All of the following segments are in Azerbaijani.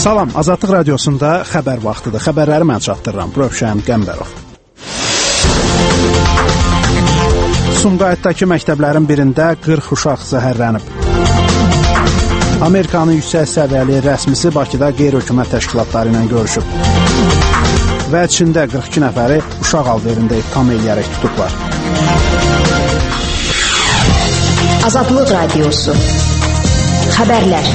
Salam, Azadlıq Radiosunda xəbər vaxtıdır. Xəbərləri mən çatdırıram. Rövşən Qəmbərov. Sumqayıtdakı məktəblərin birində 40 uşaq zəhərlənib. Amerikanın yüksək səviyyəli rəsmisi Bakıda qeyri-hökumət təşkilatları ilə görüşüb. Və Çində 42 nəfəri uşaq alverində ittiham eləyərək tutublar. Azadlıq Radiosu. Xəbərlər.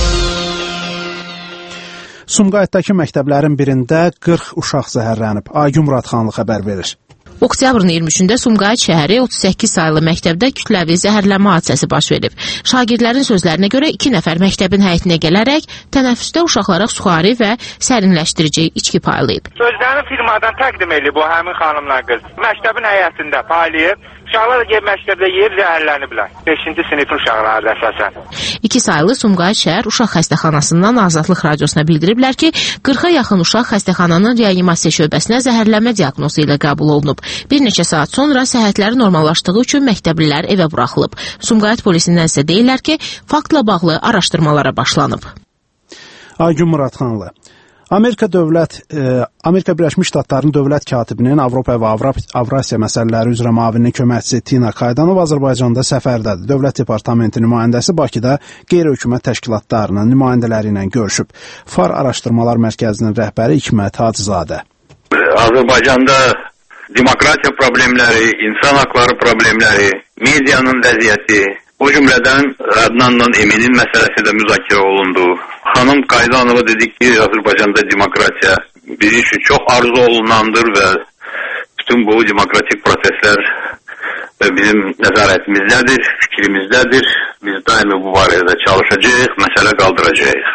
Sumqayıtdakı məktəblərin birində 40 uşaq zəhərlənib. Aygün Muradxanlı xəbər verir. Oktyabrın 23-də Sumqayıt şəhəri 38 saylı məktəbdə kütləvi zəhərlənmə hadisəsi baş verib. Şagirdlərin sözlərinə görə 2 nəfər məktəbin həyətinə gələrək tənəffüsdə uşaqlara suxari və sərinləşdirici içki paylayıb. Sözlərini firmadan təqdim edib bu həmin xanımla qız. Məktəbin həyətində paylayıb. Uşaqlar da məktəbdə yeyib zəhərləniblər. 5-ci sinifin uşaqları əsasən. 2 saylı Sumqayıt şəhər uşaq xəstəxanasından Azadlıq Radiosuna bildiriblər ki, 40-a yaxın uşaq xəstəxananın reanimasiya şöbəsinə zəhərlənmə diaqnozu ilə qəbul olunub. Bir neçə saat sonra səhhətləri normallaşdığı üçün məktəblilər evə buraxılıb. Sumqayıt polisindən isə deyirlər ki, faktla bağlı araşdırmalara başlanıb. Aygün Muradxanlı. Amerika Birləşmiş Ştatlarının dövlət katibinin Avropa və Avrasiya məsələləri üzrə müavini köməkçisi Tina Kaydanov Azərbaycanda səfərdədir. Dövlət Departamenti nümayəndəsi Bakıda qeyri-hökumət təşkilatlarının nümayəndələri ilə görüşüb. FAR Araşdırmalar Mərkəzinin rəhbəri Hikmət Hacızadə. Azərbaycanda demokratiya problemləri, insan haqları problemləri, medianın vəziyyəti, o cümlədən Adnan Emin'in məsələsi də müzakirə olundu. Xanım Qaydanova dedik ki, Azərbaycanda demokratiya bizim üçün çox arzu olunandır və bütün bu demokratik proseslər bizim nəzarətimizdədir, fikrimizdədir. Biz daimi bu barədə çalışacağıq, məsələ qaldıracağıq.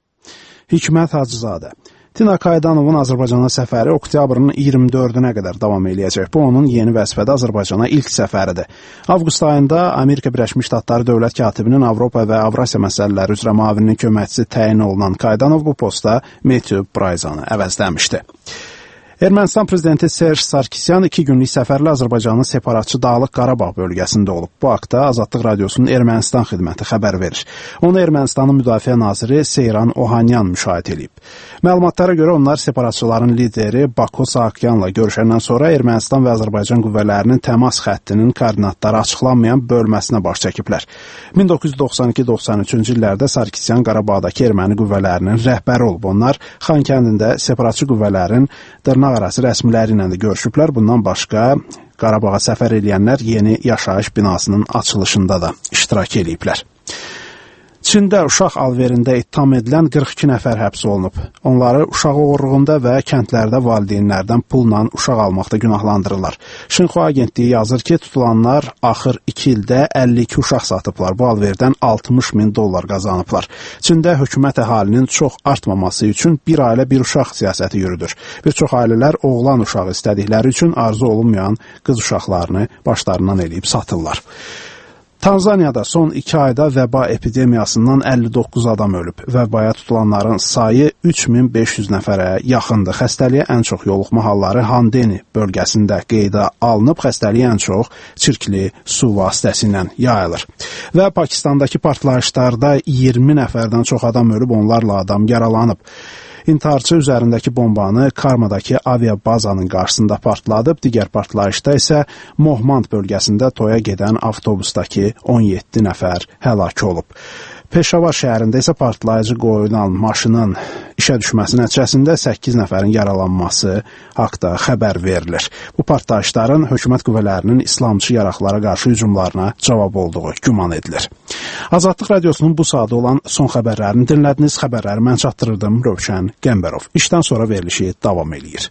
Hikmət Hacızadə. Tina Kaydanovun Azərbaycana səfəri oktyabrın 24-nə qədər davam eləyəcək. Bu, onun yeni vəzifədə Azərbaycana ilk səfəridir. Avqust ayında Amerika Birləşmiş Ştatları dövlət katibinin Avropa və Avrasiya məsələləri üzrə müavininin köməkçisi təyin olunan Kaydanov bu postda Matthew Bryzanı əvəzləmişdi. Ermənistan prezidenti Serj Sarkisyan 2 günlük səfərlə Azərbaycanın separatçı Dağlıq Qarabağ bölgəsində olub. Bu haqda Azadlıq Radiosunun Ermənistan xidməti xəbər verir. Onu Ermənistanın müdafiə naziri Seyran Ohanyan müşahidə edib. Məlumatlara görə onlar separatçıların lideri Bako Saakyanla görüşəndən sonra Ermənistan və Azərbaycan qüvvələrinin təmas xəttinin koordinatları açıqlanmayan bölməsinə baş çəkiblər. 1992-93-cü illərdə Sarkisyan Qarabağdakı erməni qüvvələrinin rəhbəri olub. Onlar Xankəndində separatçı qüvvələrin dırnaqarası rəsmiləri ilə də görüşüblər. Bundan başqa Qarabağa səfər edənlər yeni yaşayış binasının açılışında da iştirak ediblər. Çində uşaq alverində ittiham edilən 42 nəfər həbs olunub. Onları uşaq oğurluğunda və kəndlərdə valideynlərdən pulla uşaq almaqda günahlandırırlar. Şinxua agentliyi yazır ki, tutulanlar axır 2 ildə 52 uşaq satıblar. Bu alverdən $60.000 qazanıblar. Çində hökumət əhalinin çox artmaması üçün bir ailə bir uşaq siyasəti yürüdür. Bir çox ailələr oğlan uşağı istədikləri üçün arzu olunmayan qız uşaqlarını başlarından eləyib satırlar. Tanzaniyada son 2 ayda vəba epidemiyasından 59 adam ölüb. Vəbaya tutulanların sayı 3500 nəfərə yaxındır. Xəstəliyə ən çox yoluxma halları Handeni bölgəsində qeydə alınıb. Xəstəliyə ən çox çirkli su vasitəsilə yayılır. Və Pakistandakı partlayışlarda 20 nəfərdən çox adam ölüb, onlarla adam yaralanıb. İntiharçı üzərindəki bombanı Karmadakı aviabazanın qarşısında partladıb. Digər partlayışda isə Mohmand bölgəsində toya gedən avtobusdakı 17 nəfər həlak olub. Peşavar şəhərində isə partlayıcı qoyulan maşının işə düşməsi nəticəsində 8 nəfərin yaralanması haqda xəbər verilir. Bu partlayışların hökumət qüvvələrinin İslamçı yaraqlara qarşı hücumlarına cavab olduğu güman edilir. Azadlıq Radiosunun bu saatda olan son xəbərlərini dinlədiniz. Xəbərləri mən çatdırırdım, Rövşən Qəmbərov. İşdən sonra verilişi davam eləyir.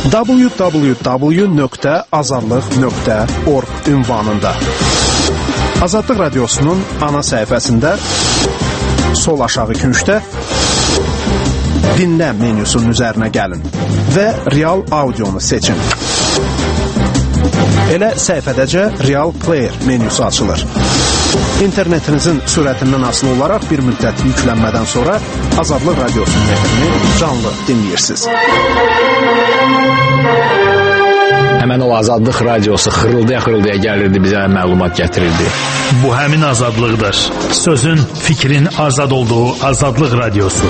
www.azadlıq.org ünvanında. Azadlıq Radiosunun ana səhifəsində sol aşağı küncdə dinlə menyusunun üzərinə gəlin və real audionu seçin. Elə səhifədəcə Real Player menyusu açılır. İnternetinizin sürətindən asılı olaraq bir müddət yüklənmədən sonra Azadlıq Radiosunun efini canlı dinləyirsiniz. Həmən o Azadlıq Radiosu xırıldaya gəlirdi, bizə məlumat gətirirdi. Bu həmin azadlıqdır. Sözün, fikrin azad olduğu Azadlıq Radiosu.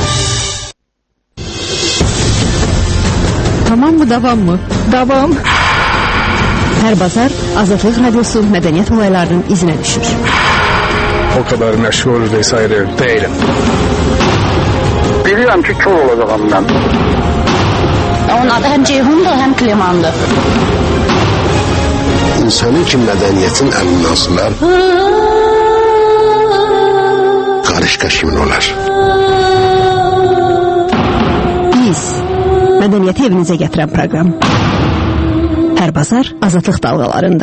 Tamam mı, davam mı? Davam. Hər bazar Azadlıq Radiosu mədəniyyət olaylarının izinə düşür. O kadar məşğul vesaire değilim. Bilirəm ki, kör olacağım mən. Onun adı həm Ceyhundur, həm Klemandır. İnsanın ki, mədəniyyətin əlindən asılar, qarışqa kimin olar? Biz, mədəniyyəti evinizə gətirən proqram. Hər bazar Azadlıq dalğalarında.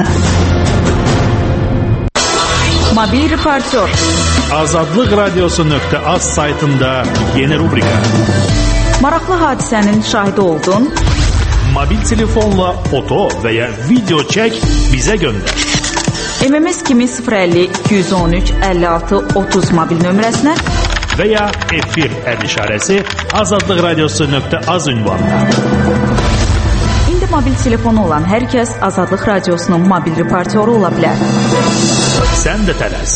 Mobil reportör. Azadlıq Radiosu.az saytında yeni rubrika. Maraqlı hadisənin şahidi oldun. Mobil telefonla foto və ya video çək, bizə göndər. MMS kimi 050-213-56-30 mobil nömrəsinə və ya efir işarəsi Azadlıq Radiosu.az ünvanına. İndi mobil telefonu olan hər kəs Azadlıq Radiosunun mobil reportyoru ola bilər. Sən də tələs.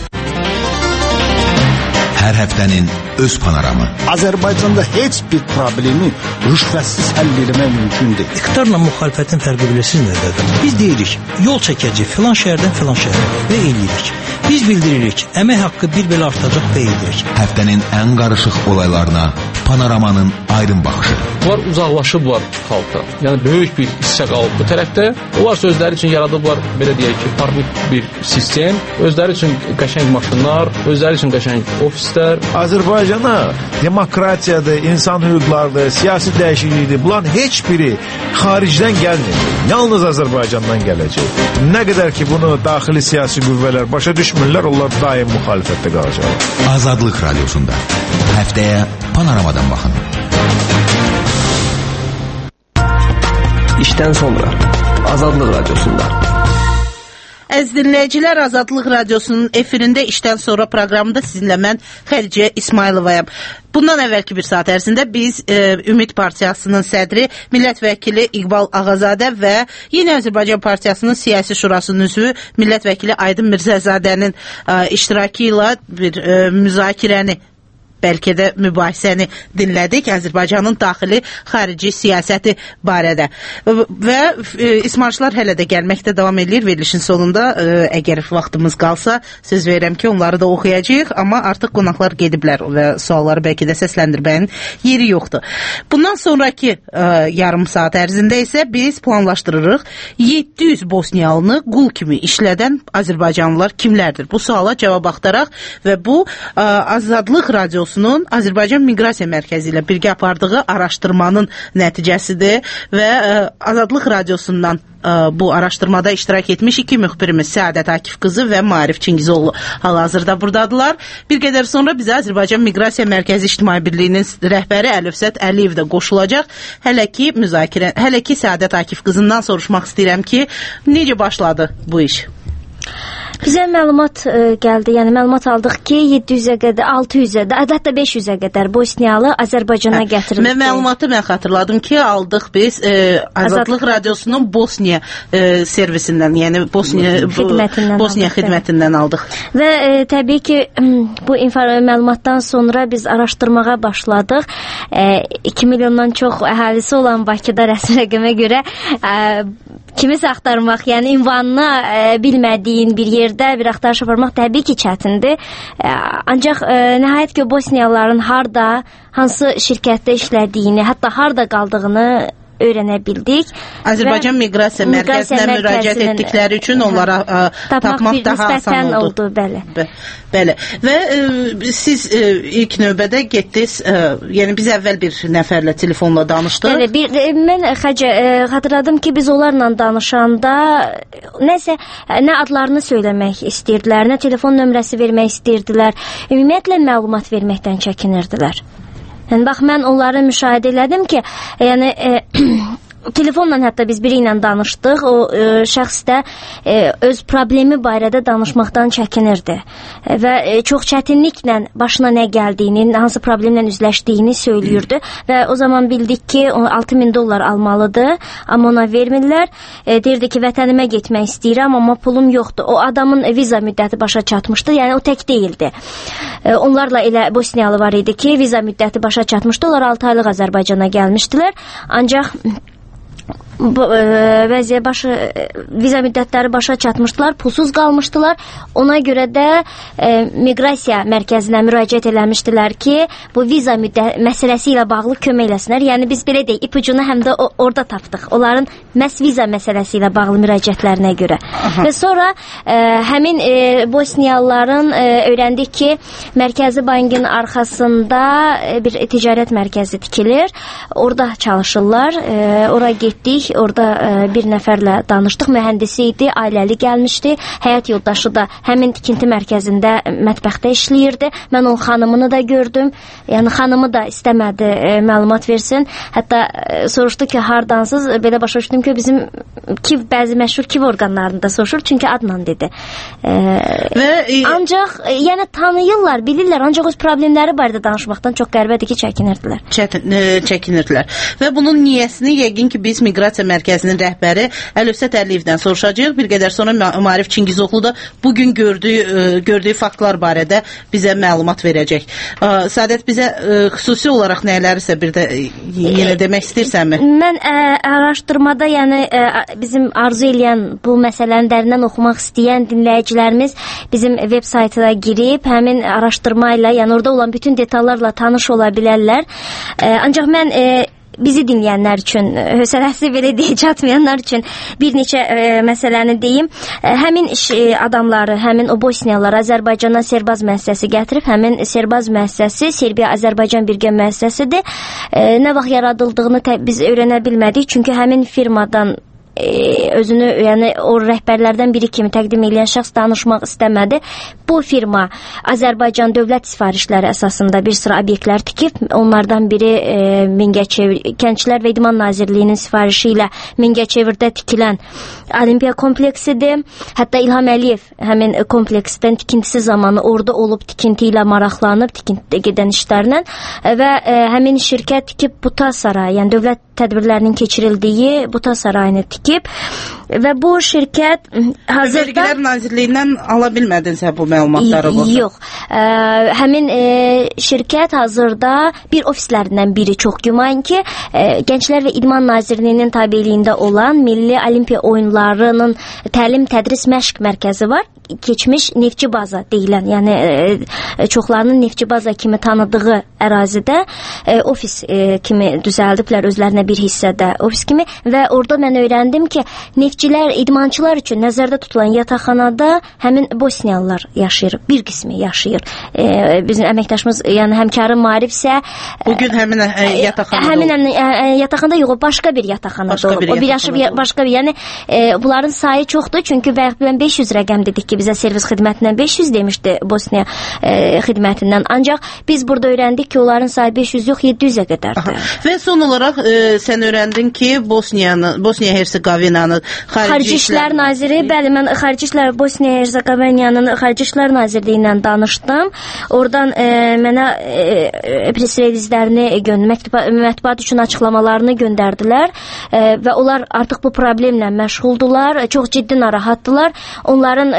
Hər həftənin öz panoramı. Azərbaycanda heç bir problemi rüşvətsiz həll etmək mümkündür. İqtidarla müxalifətin fərqi bilirsiniz nədədir? Biz deyirik, yol çəkəcək filan şəhərdən filan şəhərə və eləyirik. Biz bildiririk, əmək haqqı bir belə artacaq və edirik. Həftənin ən qarışıq olaylarına panoramanın aydın baxışı. Bunlar uzaqlaşıblar xalqa. Yəni böyük bir hissə qalıb bu tərəfdə. Onlar özləri üçün yaradıblar, belə deyək ki, parlament bir sistem. Özləri üçün qəşəng maşınlar, özləri üçün qəşəng ofislər. Azərbaycana demokratiyadır, insan hüquqlardır, siyasi dəyişiklikdir. Bunların heç biri xaricdən gəlmir. Yalnız Azərbaycandan gələcək. Nə qədər ki bunu daxili siyasi qüvvələr başa düşmürlər, onlar daim müxalifətdə qalacaq. Azadlıq Radiosunda həftəyə panoramadan baxın. İşdən sonra Azadlıq Radiosunda. Əziz dinləyicilər, Azadlıq Radiosunun efirində işdən sonra proqramında sizinlə mən Xədicə İsmayılovayam. Bundan əvvəlki bir saat ərzində biz Ümid Partiyasının sədri, millət vəkili İqbal Ağazadə və Yeni Azərbaycan Partiyasının siyasi şurasının üzvü millət vəkili Aydın Mirzəyzadənin iştirakı ilə bir müzakirəni, bəlkə də mübahisəni dinlədik Azərbaycanın daxili xarici siyasəti barədə. Və ismarışlar hələ də gəlməkdə davam edir verilişin sonunda. Əgər vaxtımız qalsa, söz verirəm ki, onları da oxuyacağıq, amma artıq qonaqlar gediblər və sualları bəlkə də səsləndirməyin yeri yoxdur. Bundan sonraki yarım saat ərzində isə biz planlaşdırırıq 700 bosniyalını qul kimi işlədən Azərbaycanlılar kimlərdir? Bu suala cavab axtaraq və bu Azadlıq Radiosu Azərbaycan Miqrasiya Mərkəzi ilə birgə apardığı araşdırmanın nəticəsidir və Azadlıq Radiosundan bu araşdırmada iştirak etmiş iki müxbirimiz Səadət Akif qızı və Maarif Çingizoğlu hal-hazırda buradadılar. Bir qədər sonra bizə Azərbaycan Miqrasiya Mərkəzi İctimai Birliyinin rəhbəri Əlifzət Əliyev də qoşulacaq. Hələ ki Səadət Akif qızından soruşmaq istəyirəm ki, necə başladı bu iş? Bizə məlumat gəldi, yəni məlumat aldıq ki, 700-ə qədər, 600-ə, hətta 500-ə qədər bosniyalı Azərbaycana gətirildi. Məlumatı mən xatırladım ki, aldıq biz Azadlıq Radiosunun Bosniya servisindən, yəni Bosniya xidmətindən aldıq. Və təbii ki, bu məlumatdan sonra biz araşdırmağa başladıq. 2 milyondan çox əhalisi olan Bakıda rəsmi rəqəmə görə kimisə axtarmaq, yəni ünvanını bilmədiyin bir yerdə bir axtarış aparmaq təbii ki, çətindir. Ancaq nəhayət ki, bosniyalıların harda, hansı şirkətdə işlədiyini, hətta harda qaldığını öyrənə bildik. Azərbaycan Miqrasiya Mərkəzinə müraciət etdikləri üçün onlara tapmaq daha asan oldu. Bəli. Və siz ilk növbədə getdiniz, yəni biz əvvəl bir nəfərlə telefonla danışdıq. Bəli, mən xatırladım ki, biz onlarla danışanda nə adlarını söyləmək istəyirdilər, nə telefon nömrəsi vermək istəyirdilər. Ümumiyyətlə məlumat verməkdən çəkinirdilər. Yəni bax, mən onları müşahidə elədim ki, yəni telefonla hətta biz biri ilə danışdıq. O şəxs də öz problemi barədə danışmaqdan çəkinirdi və çox çətinliklə başına nə gəldiyini, hansı problemlə üzləşdiyini söylüyürdü və o zaman bildik ki, $6,000 almalıdır, amma ona vermirlər. Deyirdi ki, vətənimə getmək istəyirəm, amma pulum yoxdur. O adamın viza müddəti başa çatmışdı, yəni o tək deyildi. Onlarla elə Bosniyalı var idi ki, viza müddəti başa çatmışdı. Onlar 6 aylıq Azərbaycana gəlmişdilər, ancaq viza müddətləri başa çatmışdılar, pulsuz qalmışdılar. Ona görə də Miqrasiya Mərkəzinə müraciət eləmişdilər ki, bu viza məsələsi ilə bağlı kömək eləsinlər. Yəni biz belə deyək, ipucunu həm də orada tapdıq. Onların məhz viza məsələsi ilə bağlı müraciətlərinə görə. Və sonra həmin Bosniyalıların öyrəndik ki, Mərkəzi Bankın arxasında bir ticarət mərkəzi tikilir. Orada çalışırlar. Ora getdik. Orada bir nəfərlə danışdıq. Mühəndisi idi, ailəli gəlmişdi. Həyat yoldaşı da həmin tikinti mərkəzində mətbəxdə işləyirdi. Mən onun xanımını da gördüm. Yəni xanımı da istəmədi məlumat versin. Hətta soruşdu ki, hardansız? Belə başa düşdüm ki, bizim bəzi məşhur KİV orqanlarında soruşur. Çünki adla dedi. Ancaq yəni tanıyırlar, bilirlər. Ancaq öz problemləri barədə danışmaqdan çox qəribədir ki, çəkinirdilər. Çəkinirdilər. Və bunun niyyəsini yəqin ki, biz Miqrasiya Mərkəzinin rəhbəri Əlövsət Əliyevdən soruşacağıq. Bir qədər sonra Maarif Çingizoğlu da bugün gördüyü faktlar barədə bizə məlumat verəcək. Sadət, bizə xüsusi olaraq nələrisə bir də yenə demək istəyirsənmi? Mən araşdırmada, yəni bizim arzu eləyən, bu məsələni dərindən oxumaq istəyən dinləyicilərimiz bizim veb saytına girib, həmin araşdırma ilə, yəni orada olan bütün detallarla tanış ola bilərlər. Ancaq mən bizi dinləyənlər üçün, hövsələsi belə deyə çatmayanlar üçün bir neçə məsələni deyim. Həmin adamları, həmin o Bosniyalılar Azərbaycana Serbaz müəssisəsi gətirib, həmin Serbaz müəssisəsi Serbiya-Azərbaycan birgə müəssisəsidir. Nə vaxt yaradıldığını biz öyrənə bilmədik, çünki həmin firmadan özünü, yəni o rəhbərlərdən biri kimi təqdim edən şəxs danışmaq istəmədi. Bu firma Azərbaycan dövlət sifarişləri əsasında bir sıra obyektlər tikib. Onlardan biri Mingəçevir, Kəndçilər və İdman Nazirliyinin sifarişi ilə Mingəçevirdə tikilən Olimpiya kompleksidir. Hətta İlham Əliyev həmin kompleksdən tikintisi zamanı orada olub, tikinti ilə maraqlanıb, tikintidə gedən işlərlə və həmin şirkət tikib Buta Sarayı, yəni dövlət tədbirlərinin keçirildiyi Buta Sarayını tikib və bu şirkət hazırda... Vergilər Nazirliyindən ala bilmədinsə bu məlumatları burada? Yox. Həmin şirkət hazırda bir ofislərindən biri, çox güman ki, Gənclər və İdman Nazirliyinin tabeliyində olan Milli Olimpiya oyunlarının təlim, tədris, məşq mərkəzi var. Keçmiş neftçi baza deyilən, yəni çoxlarının neftçi baza kimi tanıdığı ərazidə ofis kimi düzəldiblər özlərinə bir hissədə ofis kimi və orada mən öyrəndim ki, neftçilər, idmançılar üçün nəzərdə tutulan yataqxanada həmin Bosniyalılar yaşayır, bir qismi yaşayır. Bizim əməkdaşımız, yəni həmkarım Maarif isə bugün həmin yataqxanada həmin yataqxanada yox, başqa bir yataqxanada olub. O bir başqa bir, yəni bunların sayı çoxdur, çünki mən 500 rəqəm dedik ki, bizə servis xidmətindən 500 demişdi Bosniya xidmətindən. Ancaq biz burada öyrəndik ki, onların sayı 500 yox, 700-ə qədərdir. Və son olaraq sən öyrəndin ki, Bosniya-Hersegovinanın Xarici İşlər Naziri, bəli, mən Bosniya-Hersegovinanın Xarici İşlər Nazirliyi ilə danışdım. Oradan mənə press-relizlərini, mətbuat üçün açıqlamalarını göndərdilər və onlar artıq bu problemlə məşğuldular, çox ciddi narahatdılar. Onların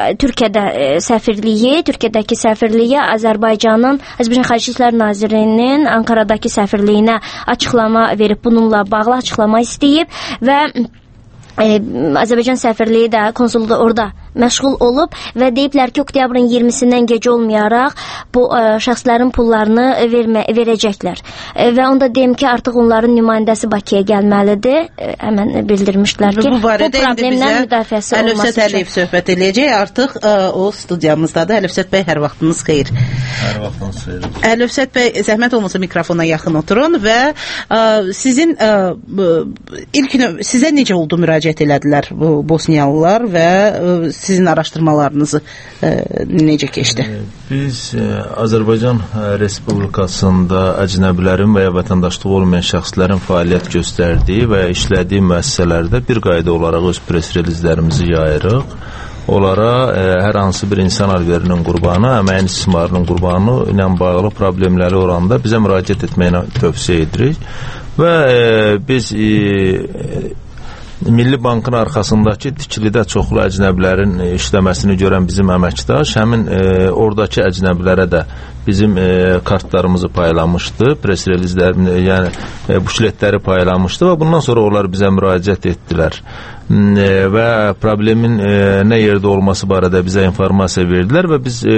Türkiyədəki səfirliyi Azərbaycan Xarici İşlər Nazirliyinin Ankaradakı səfirliyinə açıqlama verib, bununla bağlı açıqlama istəyib və Azərbaycan səfirliyi də, konsulluğu orada məşğul olub və deyiblər ki, oktyabrın 20-sindən gec olmayaraq bu şəxslərin pullarını verəcəklər. Və onda deyim ki, artıq onların nümayəndəsi Bakıya gəlməlidir. Həmən bildirmişlər ki, bu problemdən müdafiəsi olması üçün. Əlifsət Əliyev söhbət eləyəcək. Artıq o studiyamızdadır. Əlifsət bəy, hər vaxtınız xeyir. Hər vaxtınız xeyir. Əlifsət bəy, zəhmət olmasa mikrofona yaxın oturun və sizin ilk sizə necə oldu müraciət elədilər bu bosniyalılar və sizin araşdırmalarınızı necə keçdi? Biz Azərbaycan Respublikasında əcnəbilərin və ya vətəndaşlığı olmayan şəxslərin fəaliyyət göstərdiyi və ya işlədiyi müəssisələrdə bir qayda olaraq öz press relizlərimizi yayırıq. Onlara hər hansı bir insan alverinin qurbanı, əməyin istismarının qurbanı ilə bağlı problemləri oranda bizə müraciət etməyinə tövsiyə edirik. Və biz Milli Bankın arxasındakı tikilidə çoxlu əcnəbilərin işləməsini görən bizim əməkdaş həmin oradakı əcnəbilərə də bizim kartlarımızı paylamışdı, press relizlərini, yəni bukletləri paylamışdı və bundan sonra onlar bizə müraciət etdilər və problemin nə yerdə olması barədə bizə informasiya verdilər və biz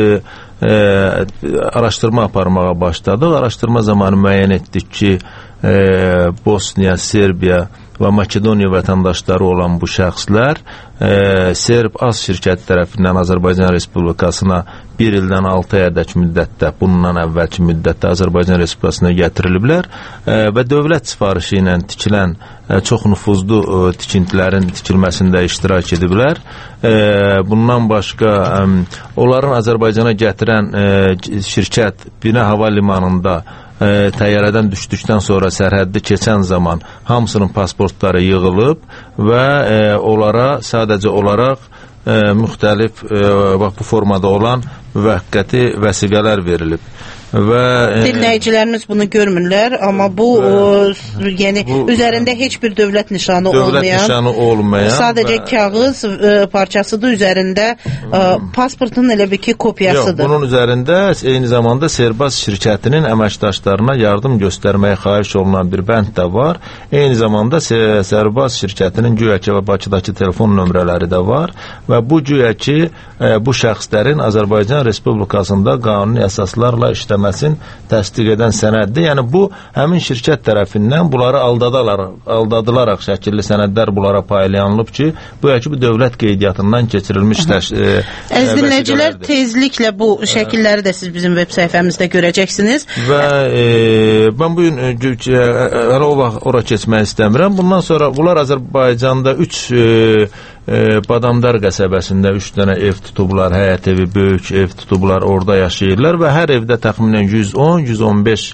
araşdırma aparmağa başladıq. Araşdırma zamanı müəyyən etdik ki, Bosniya, Serbiya və Makedoniya vətəndaşları olan bu şəxslər Serb Az şirkəti tərəfindən Azərbaycan Respublikasına 1 ildən 6 ayədək müddətdə, bundan əvvəlki müddətdə Azərbaycan Respublikasına gətiriliblər və dövlət sifarişi ilə tikilən çox nüfuzlu tikintilərin tikilməsində iştirak ediblər. Bundan başqa onların Azərbaycana gətirən şirkət Binə Hava Limanında təyyarədən düşdükdən sonra sərhəddi keçən zaman hamısının pasportları yığılıb və onlara sadəcə olaraq müxtəlif bu formada olan müvəqqəti vəsiqələr verilib. Dinləyicilərimiz bunu görmürlər, amma bu yəni üzərində heç bir dövlət nişanı olmayan sadəcə kağız parçasıdır, üzərində pasportun elə bir ki kopyasıdır. Yox, bunun üzərində eyni zamanda Serbaz şirkətinin əməkdaşlarına yardım göstərməyə xahiş olunan bir bənd də var. Eyni zamanda Serbaz şirkətinin güya ki Bakıdakı telefon nömrələri də var və bu güya ki bu şəxslərin Azərbaycan Respublikasında qanuni əsaslarla işləməsini təsdiq edən sənəddir. Yəni bu həmin şirkət tərəfindən bunları aldadılaraq şəkilli sənədlər bunlara paylanılıb ki, bu dövlət qeydiyyatından keçirilmiş Əziz dinləyicilər, tezliklə bu şəkilləri də siz bizim veb səhifəmizdə görəcəksiniz. Və mən bu gün hələ o vaxt ora keçmək istəmirəm. Bundan sonra bunlar Azərbaycanda 3 Badamdar qəsəbəsində 3 dənə ev tutublar, həyət evi, böyük ev tutublar, orada yaşayırlar və hər evdə təxminən 110-115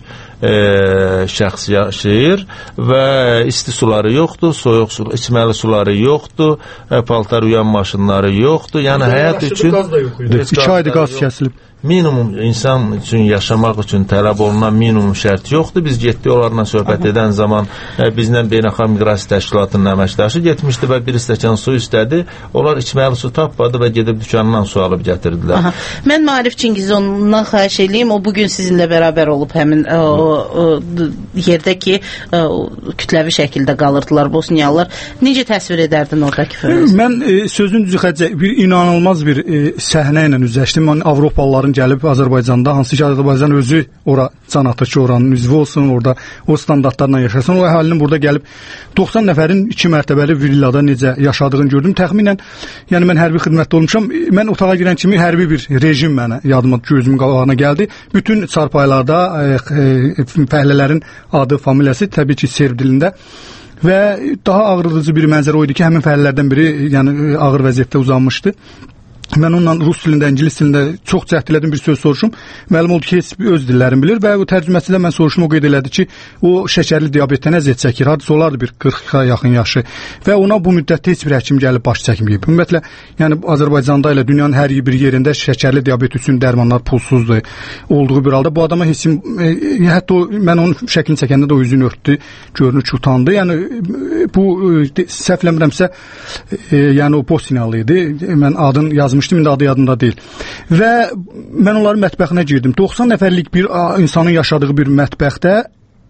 şəxs yaşayır və isti suları yoxdur, soyuq su, içməli suları yoxdur, paltar yuyan maşınları yoxdur. Yəni həyat üçün 2 aydır qaz kəsilib. Minimum insan üçün yaşamaq üçün tələb olunan minimum şərt yoxdur. Biz getdik onlarla söhbət edən zaman bizdən Beynəlxalq Miqrasiya Təşkilatının əməkdaşı getmişdi və bir stəkan su istədi. Onlar içməli su tapmadı və gedib dükandan su alıb gətirdilər. Mən Maarif Çingizovdan xahiş edeyim, o bugün sizinlə bərabər olub həmin o yerdə ki kütləvi şəkildə qalırdılar Bosniyalılar. Necə təsvir edərdin oradakı fəaliyyəti? Mən sözün düzü xərcə bir inanılmaz bir səhnə ilə üzləşdim. Mən Avropalıların gəlib Azərbaycanda, hansı ki Azərbaycan özü ora can atır ki, oranın üzvü olsun, orada o standartlarla yaşasın. O əhalinin burada gəlib 90 nəfərin 2 mərtəbəli villada necə yaşadığını gördüm. Təxminən, yəni mən hərbi xidmətdə olmuşam. Mən otağa girən kimi hərbi bir rejim mənə yadıma, gözümün qabağına gəldi. Bütün çarpaylarda fəhlələrin adı, familiyası təbii ki serb dilində. Və daha ağrıdıcı bir mənzərə o idi ki, həmin fəhlələrdən biri yəni ağır vəziyyətdə uzanmışdı. Mən ondan rus dilində, ingilis dilində çox cəhd elədim, bir söz soruşum. Məlum oldu ki, heç öz dillərini bilir və o tərcüməçidə mən soruşum, o qeyd elədi ki, o şəkərli diabetdən əziyyət çəkir. Hadisə olardı bir 40-a yaxın yaşı və ona bu müddətdə heç bir həkim gəlib baş çəkməyib. Ümumiyyətlə, yəni Azərbaycanda ilə dünyanın hər bir yerində şəkərli diabet üçün dərmanlar pulsuzdur olduğu bir halda. Bu adama heç hətta mən onun şəklini çəkəndə də o üzünü örtdü, görünür ki, utandı. Yəni bu səhvləmirəmsə, yəni o Bosniyalı idi. Mən adını yazmışdım, indi adı yadımda deyil. Və mən onların mətbəxinə girdim. 90 nəfərlik bir insanın yaşadığı bir mətbəxdə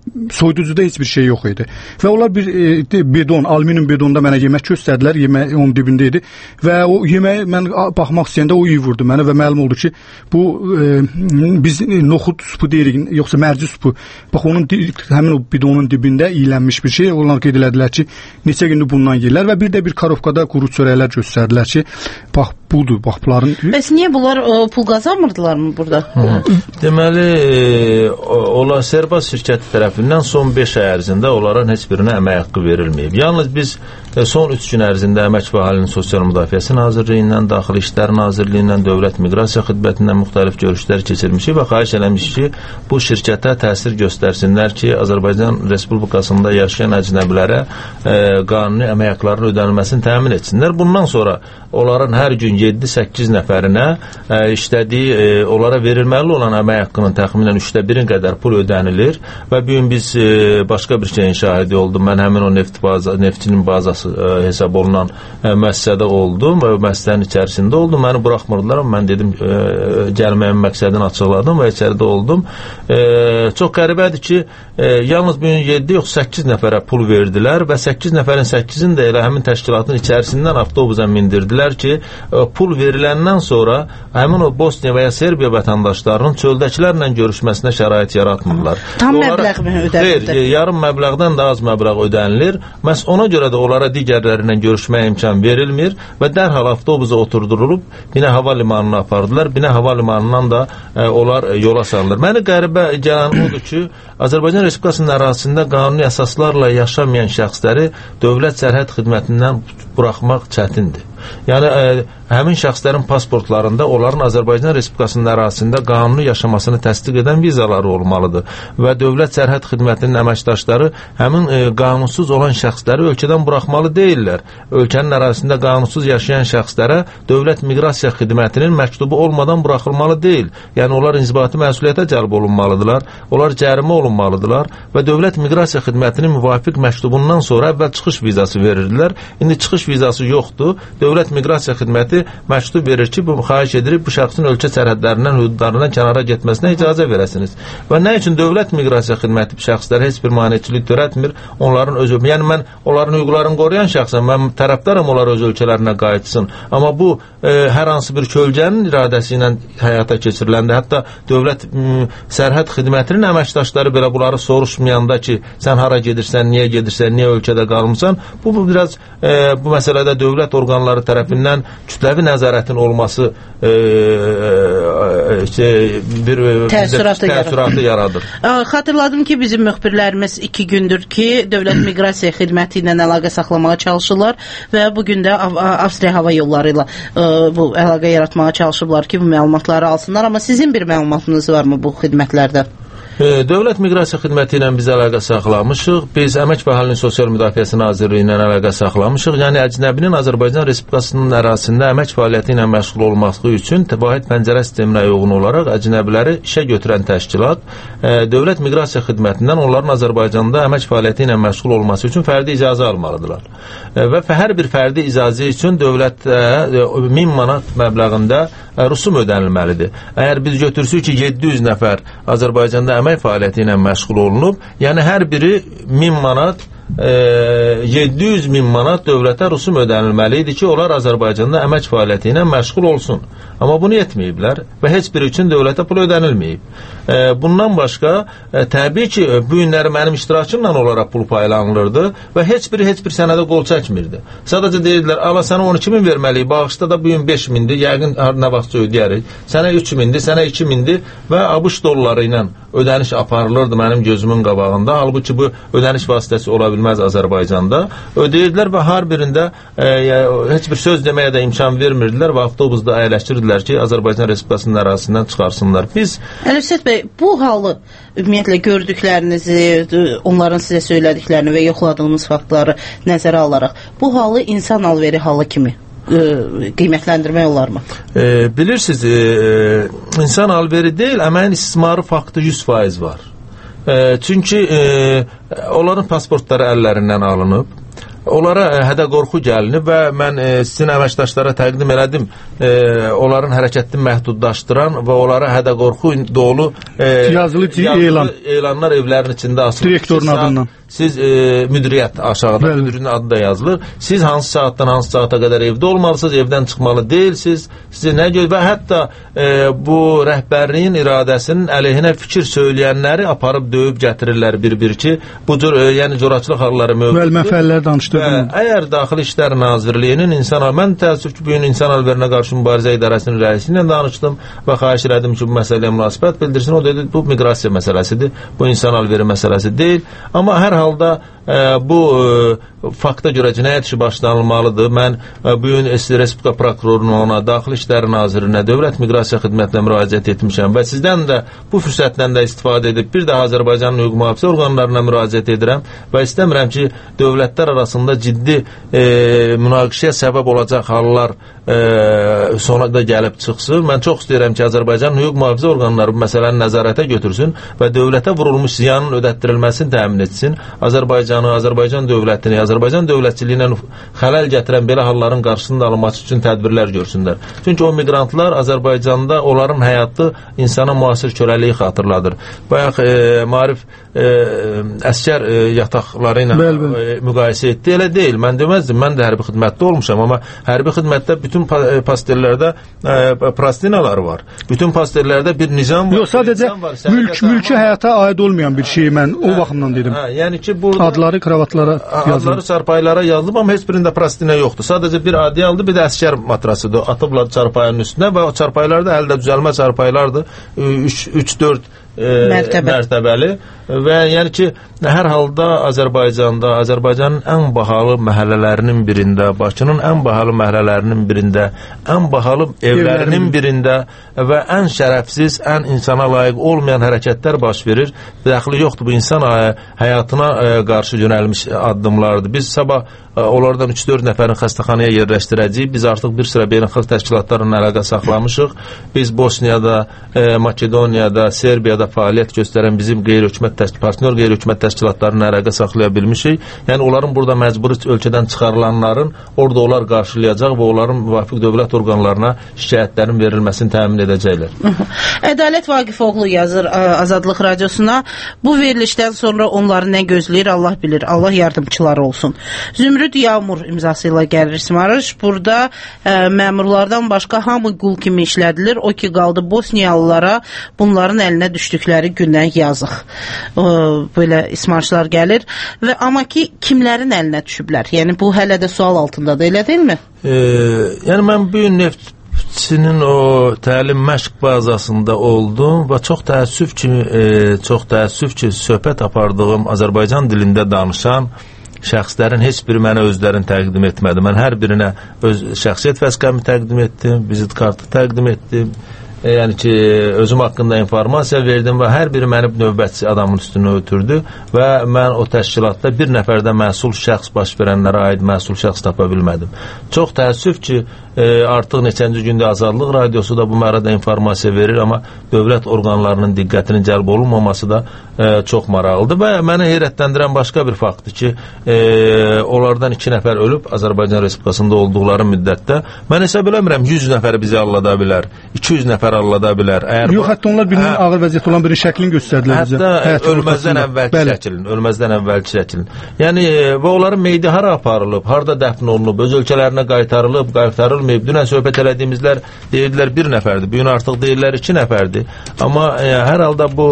soyuducuda heç bir şey yox idi. Və onlar bir bedon, alüminium bedonda mənə yemək göstərdilər, yemək onun dibində idi və o yeməyi mən baxmaq istəyəndə o iyi vurdu mənə və məlum oldu ki, bu biz noxud supu deyirik, yoxsa mərci supu. Bax onun həmin o bedonun dibində iyilənmiş bir şey. Onlar qeyd elədilər ki, neçə gündür bundan yeyirlər və bir də bir karovkada quru çörəklər göstərdilər ki, bax budur, bax bunların. Bəs niyə bunlar pul qazanmırdılar mı burada? Deməli, onlar Serbaz şirkəti tərəfindən son 5 ay ərzində onların heç birinə əmək haqqı verilməyib. Yalnız biz son 3 gün ərzində Əmək və Əhalinin Sosial Müdafiəsi Nazirliyindən, Daxili İşlər Nazirliyindən, Dövlət Miqrasiya Xidmətindən müxtəlif görüşlər keçirmişik və xahiş eləmişik ki, bu şirkətə təsir göstərsinlər ki, Azərbaycan Respublikasında yaşayan əcnəbilərə qanuni əmək haqqlarının ödənilməsini təmin etsinlər. Bundan sonra onların hər gün 7-8 nəfərinə işlədiyi, onlara verilməli olan əmək haqqının təxminən 1/3 qədər pul ödənilir və bu gün biz başqa bir şeyin şahidi oldum. Mən həmin o neftçinin bazası hesab olunan müəssisədə oldum və müəssisənin içərisində oldum. Məni buraxmırdılar, amma mən dedim, gəlməyin məqsədini açıqladım və içəridə oldum. Çox qəribədir ki, yalnız bu gün 7 yox 8 nəfərə pul verdilər və 8 nəfərin 8-ini də elə həmin təşkilatın içərisindən avtobusa mindirdilər ki, pul veriləndən sonra həmin o Bosniya və ya Serbiya vətəndaşlarının çöldəkilərlə görüşməsinə şərait yaratmırlar. Tam məbləğ mi ödənilir? Xeyr, yarım məbləğdən daha az məbləğ ödənilir. Məhz ona görə də onlara digərlərindən görüşməyə imkan verilmir və dərhal avtobusa oturdurulub Binə hava limanına apardılar. Binə hava limanından da onlar yola salınır. Məni qəribə gələn odur ki, Azərbaycan Respublikasının ərazisində qanuni əsaslarla yaşamayan şəxsləri dövlət sərhəd xidmətindən buraxmaq çətindir. Yəni, həmin şəxslərin pasportlarında onların Azərbaycan Respublikasının ərazisində qanuni yaşamasını təsdiq edən vizaları olmalıdır və dövlət sərhəd xidmətinin əməkdaşları həmin qanunsuz olan şəxsləri ölkədən buraxmalı deyirlər. Ölkənin ərazisində qanunsuz yaşayan şəxslərə dövlət miqrasiya xidmətinin məktubu olmadan buraxılmalı deyil. Yəni, onlar inzibati məsuliyyətə cəlb olunmalıdırlar, onlar cərimə olunmalıdırlar və dövlət miqrasiya xidmətinin müvafiq məktubundan sonra əvvəl çıxış vizası verirdilər. İndi çıxış vizası yoxdur. Dövlət Miqrasiya Xidməti məktub verir ki, bu xahiş edilir, bu şəxsin ölkə sərhədlərindən, hüdudlarından kənara getməsinə icazə verəsiniz. Və nə üçün Dövlət Miqrasiya Xidməti şəxslərə heç bir maneçilik törətmir? Onların öz, yəni mən onların hüquqlarını qoruyan şəxsəm, mən tərəfdarım onlar öz ölkələrinə qayıtsın. Amma bu hər hansı bir kölgənin iradəsi ilə həyata keçiriləndə, hətta Dövlət Sərhəd Xidmətinin əməkdaşları belə bunları soruşmayanda ki, sən hara gedirsən, niyə gedirsən, niyə ölkədə qalmısan, bu biraz bu məsələdə dövlət orqanları tərəfindən kütləvi nəzarətin olması bir təəssüratı yaradır. Xatırladım ki, bizim müxbirlərimiz 2 gündür ki, Dövlət Miqrasiya Xidməti ilə əlaqə saxlamağa çalışırlar və bugün də Avstriya hava yolları ilə bu əlaqə yaratmağa çalışıblar ki, bu məlumatları alsınlar. Amma sizin bir məlumatınız varmı bu xidmətlərdə? Dövlət Miqrasiya Xidməti ilə biz əlaqə saxlamışıq. Biz Əmək və Əhalinin Sosial Müdafiəsi Nazirliyi ilə əlaqə saxlamışıq. Yəni, əcnəbinin Azərbaycan Respublikasının ərazisində əmək fəaliyyəti ilə məşğul olması üçün vahid pəncərə sisteminə uyğun olaraq əcnəbiləri işə götürən təşkilat Dövlət Miqrasiya Xidmətindən onların Azərbaycanda əmək fəaliyyəti ilə məşğul olması üçün fərdi icazə almalıdırlar. Və hər bir fərdi icazə üçün dövlətə 1000 manat məbləğində rüsum ödənilməlidir. Əgər biz götürsük ki, 700 nəfər Azərbaycanda əmək fəaliyyəti ilə məşğul olunub, yəni hər biri 1000 manat 700 min manat dövlətə rüsum ödənilməli idi ki, onlar Azərbaycanda əmək fəaliyyəti ilə məşğul olsun. Amma bunu etməyiblər və heç biri üçün dövlətə pul ödənilməyib. Bundan başqa, təbii ki, bu günləri mənim iştirakımla onlara pul paylanılırdı və heç biri sənədə qol çəkmirdi. Sadəcə deyirdilər, ala sənə 12 min verməliyik, bağışda da bu gün 5 mindir, yəqin nə vaxtca ödəyərik, sənə 3 mindir, sənə 2 mindir və ABŞ dolları ilə ödəniş aparılırdı mənim gözümün qabağında. Halbuki bu ödəniş vasitəsi ola bilməz Azərbaycanda. Ödeyirdilər və hər birində heç bir söz deməyə də imkan vermirdilər və avtobusda əyləşdirdilər ki, Azərbaycan Respublikasının ərazisindən çıxarsınlar. Biz Əlifsət bəy, bu halı ümumiyyətlə gördüklərinizi, onların sizə söylədiklərini və yoxladığınız faktları nəzərə alaraq, bu halı insan alveri halı kimi qiymətləndirmək olar mı? Bilirsiniz, insan alveri deyil, əməyin istismarı faktı 100% var. Çünki onların pasportları əllərindən alınıb, onlara hədə-qorxu gəlinib və mən sizin əməkdaşlara təqdim elədim onların hərəkətini məhdudlaşdıran və onlara hədə-qorxu dolu yazılı elanlar evlərin içində asılır. Direktorun adından. Siz müdiriyyət aşağıda, müdürün adı da yazılır. Siz hansı saatdan hansı saata qədər evdə olmalısınız, evdən çıxmalı deyilsiniz. Sizə nə görə və hətta bu rəhbərliyin iradəsinin əleyhinə fikir söyləyənləri aparıb döyüb gətirirlər bir-bir ki, bu cür yəni coraçlıq halları mövcuddur. Məfəllər danışdırdım. Əgər Daxili İşlər Nazirliyinin mən təəssüf ki, bu gün insan alverinə qarşı mübarizə idarəsinin rəisi ilə danışdım və xahiş elədim ki, bu məsələyə münasibət bildirsin. O dedi, bu miqrasiya məsələsidir, bu insan alveri məsələsi deyil. Amma hər halda bu fakta görə cinayət işi başlanılmalıdır. Mən bu gün Respublika prokuroruna, Daxili İşlər Nazirinə, Dövlət Miqrasiya Xidmətinə müraciət etmişəm və sizdən də bu fürsətdən də istifadə edib bir daha Azərbaycanın hüquq mühafizə orqanlarına müraciət edirəm və istəmirəm ki, dövlətlər arasında ciddi münaqişəyə səbəb olacaq hallar sonra da gəlib çıxsın. Mən çox istəyirəm ki, Azərbaycanın hüquq mühafizə orqanları bu məsələni nəzarətə götürsün və dövlətə vurulmuş ziyanın ödətdirilməsini təmin etsin. Azərbaycanı, Azərbaycan dövlətini, Azərbaycan dövlətçiliyinə xələl gətirən belə halların qarşısında alınması üçün tədbirlər görsünlər. Çünki o miqrantlar Azərbaycanda onların həyatı insana müasir köləliyi xatırladır. Bayaq Maarif əskər yataqları ilə müqayisə etdi. Elə deyil. Mən deməzdim. Mən də hərbi xidmətdə olmuşam, amma hərbi xidmətdə bütün pastellərdə plastinalar var. Bütün pastellərdə bir nizam var. Yox, sadəcə mülki həyata aid olmayan bir şey mən o baxımdan dedim. Yəni ki, burada adları kravatlara yazılıb. Adları çarpaylara yazılıb, amma heç birində plastina yoxdur. Sadəcə bir adiyaldır, bir də əskər matrasıdır. Atıblar çarpayının üstünə və o çarpaylarda əldə düzəlmə çarpaylardır. 3-4 mərtəbəli və yəni ki, hər halda Azərbaycanda, Azərbaycanın ən bahalı məhəllələrinin birində, Bakının ən bahalı məhəllələrinin birində, ən bahalı evlərinin birində və ən şərəfsiz, ən insana layiq olmayan hərəkətlər baş verir. Dəxli yoxdur, bu insan həyatına qarşı yönəlmiş addımlardır. Biz sabah onlardan 3-4 nəfərin xəstəxanaya yerləşdirəcəyik. Biz artıq bir sıra beynəlxalq təşkilatlarla əlaqə saxlamışıq. Biz Bosniyada, Makedoniyada, Serbiyada fəaliyyət göstərən bizim partnyor qeyri-hökumət təşkilatlarına əlaqə saxlaya bilmişik. Yəni onların burada məcburi ölkədən çıxarılanların orada onlar qarşılayacaq və onların müvafiq dövlət orqanlarına şikayətlərin verilməsini təmin edəcəklər. Ədalət Vaqifoğlu yazır Azadlıq Radiosuna. Bu verilişdən sonra onları nə gözləyir Allah bilir. Allah yardımçıları olsun. Zümrüd Yağmur imzası ilə gəlir simarış. Burada məmurlardan başqa hamı qul kimi işlədilir. O ki qaldı Bosniyalılara bunların əlinə düşdükləri gündən yazıq. Belə ismarışlar gəlir. Və amma ki kimlərin əlinə düşüblər? Yəni bu hələ də sual altındadır, elə deyilmi? Yəni mən bu gün Neftçinin o təlim məşq bazasında oldum və çox təəssüf ki, söhbət apardığım Azərbaycan dilində danışan şəxslərin heç biri mənə özlərini təqdim etmədi. Mən hər birinə öz şəxsiyyət vəsiqəmi təqdim etdim, vizit kartı təqdim etdim. Yəni ki, özüm haqqında informasiya verdim və hər biri məni növbətçi adamın üstünə ötürdü və mən o təşkilatda bir nəfərdə məsul şəxs baş verənlərə aid məsul şəxs tapa bilmədim. Çox təəssüf ki, artıq neçənci gündə Azadlıq Radiosu da bu mərədə informasiya verir, amma dövlət orqanlarının diqqətinin cəlb olunmaması da çox maraqlıdır və məni heyrətləndirən başqa bir faktdır ki, onlardan 2 nəfər ölüb Azərbaycan Respublikasında olduqları müddətdə mən hesab eləmirəm 100 nəfər bizi allada bilər, 200 nəfər allada bilər. Yox, hətta onlar birinin ağır vəziyyət olan birinin şəklini göstərdilər bizə. Hətta ölməzdən əvvəlki şəklin. Yəni, və onların meydi hara aparılıb, harada dəfn olunub, öz ölkələrinə qaytarılıb, qaytarılmayıb. Dünən söhbət elədiyimizlər deyirdilər 1 nəfərdir, bugün artıq deyirlər 2 nəfərdir. Amma hər halda bu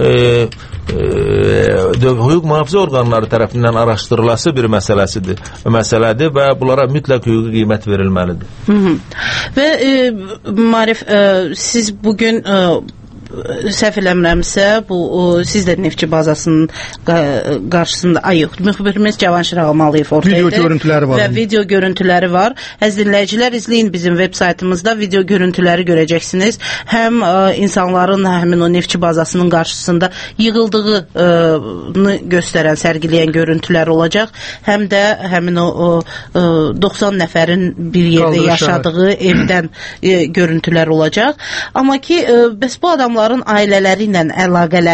hüquq mühafizə orqanları tərəfindən araşdırılası bir məsələdir və bunlara mütləq hüquqi qiymət verilməlidir. Və Maarif, siz bugün səhv eləmirəmsə, siz də Neftçi bazasının qarşısında, müxbirimiz Cavanşir Ağamalıyev ortaya və video görüntüləri var. Əziz dinləyicilər, izləyin bizim web saytımızda video görüntüləri görəcəksiniz. Həm insanların həmin o Neftçi bazasının qarşısında yığıldığını göstərən, sərgiləyən görüntülər olacaq. Həm də həmin o 90 nəfərin bir yerdə yaşadığı evdən görüntülər olacaq. Amma ki, bəs bu adamların ailələri ilə əlaqələri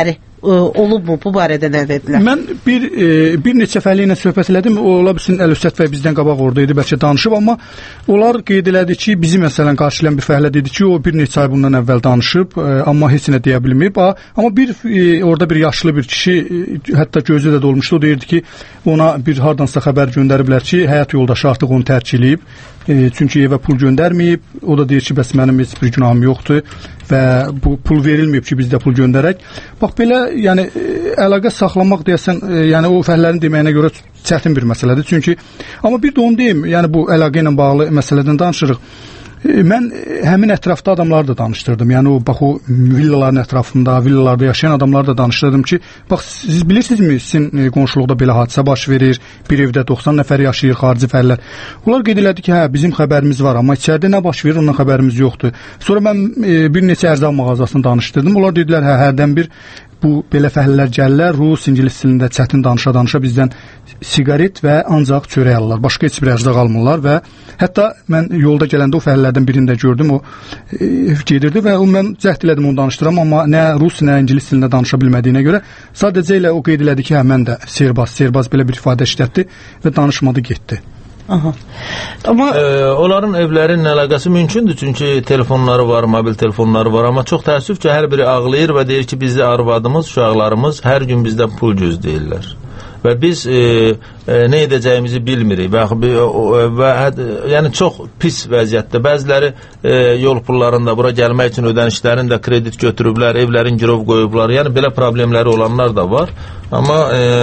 olubmu? Bu barədə nə dedilər? Mən bir neçə fəhlə ilə söhbət elədim. Ola bilsin Əlövsət bəy bizdən qabaq orada idi, bəlkə danışıb, amma onlar qeyd elədi ki, bizi məsələn qarşılayan bir fəhlə dedi ki, o bir neçə ay bundan əvvəl danışıb, amma heç nə deyə bilməyib. Amma orada bir yaşlı bir kişi, hətta gözü də dolmuşdu, o deyirdi ki, ona bir hardansa xəbər göndəriblər ki, həyat yoldaşı artıq onu tərk eləyib. Çünki evə pul göndərməyib. O da deyir ki, bəs mənim heç bir günahım yoxdur və bu pul verilməyib ki, biz də pul göndərək. Bax belə, yəni əlaqə saxlamaq deyəsən, yəni o fəhlərin deməyinə görə çətin bir məsələdir. Çünki amma bir də onu deyim, yəni bu əlaqə ilə bağlı məsələdən danışırıq. Mən həmin ətrafda adamları da danışdırdım. Yəni o villaların ətrafında, villalarda yaşayan adamları da danışdırdım ki, bax siz bilirsinizmi, sizin qonşuluqda belə hadisə baş verir, bir evdə 90 nəfər yaşayır, xarici fəhlələr. Onlar qeyd elədi ki, hə, bizim xəbərimiz var, amma içəridə nə baş verir, ondan xəbərimiz yoxdur. Sonra mən bir neçə ərzaq mağazasını danışdırdım. Onlar dedilər, hə, hərdən bir bu belə fəhlələr gəlirlər, rus, ingilis dilində çətin danışa-danışa bizdən siqaret və ancaq çörək alırlar. Başqa heç bir ərzaq almırlar və hətta mən yolda gələndə o fəhlələrdən birini də gördüm, o gedirdi və mən cəhd elədim onu danışdıram, amma nə rus, nə ingilis dilində danışa bilmədiyinə görə sadəcə ilə o qeyd elədi ki, hə, mən də serbaz belə bir ifadə işlətdi və danışmadı, getdi. Aha. Amma onların evlərin əlaqəsi mümkündür, çünki telefonları var, mobil telefonları var, amma çox təəssüf ki, hər biri ağlayır və deyir ki, bizi arvadımız, uşaqlarımız hər gün bizdən pul gözləyirlər. Və biz nə edəcəyimizi bilmirik və yəni çox pis vəziyyətdə. Bəziləri yol pullarında bura gəlmək üçün ödənişlərini də kredit götürüblər, evlərin girov qoyublar. Yəni belə problemləri olanlar da var. Amma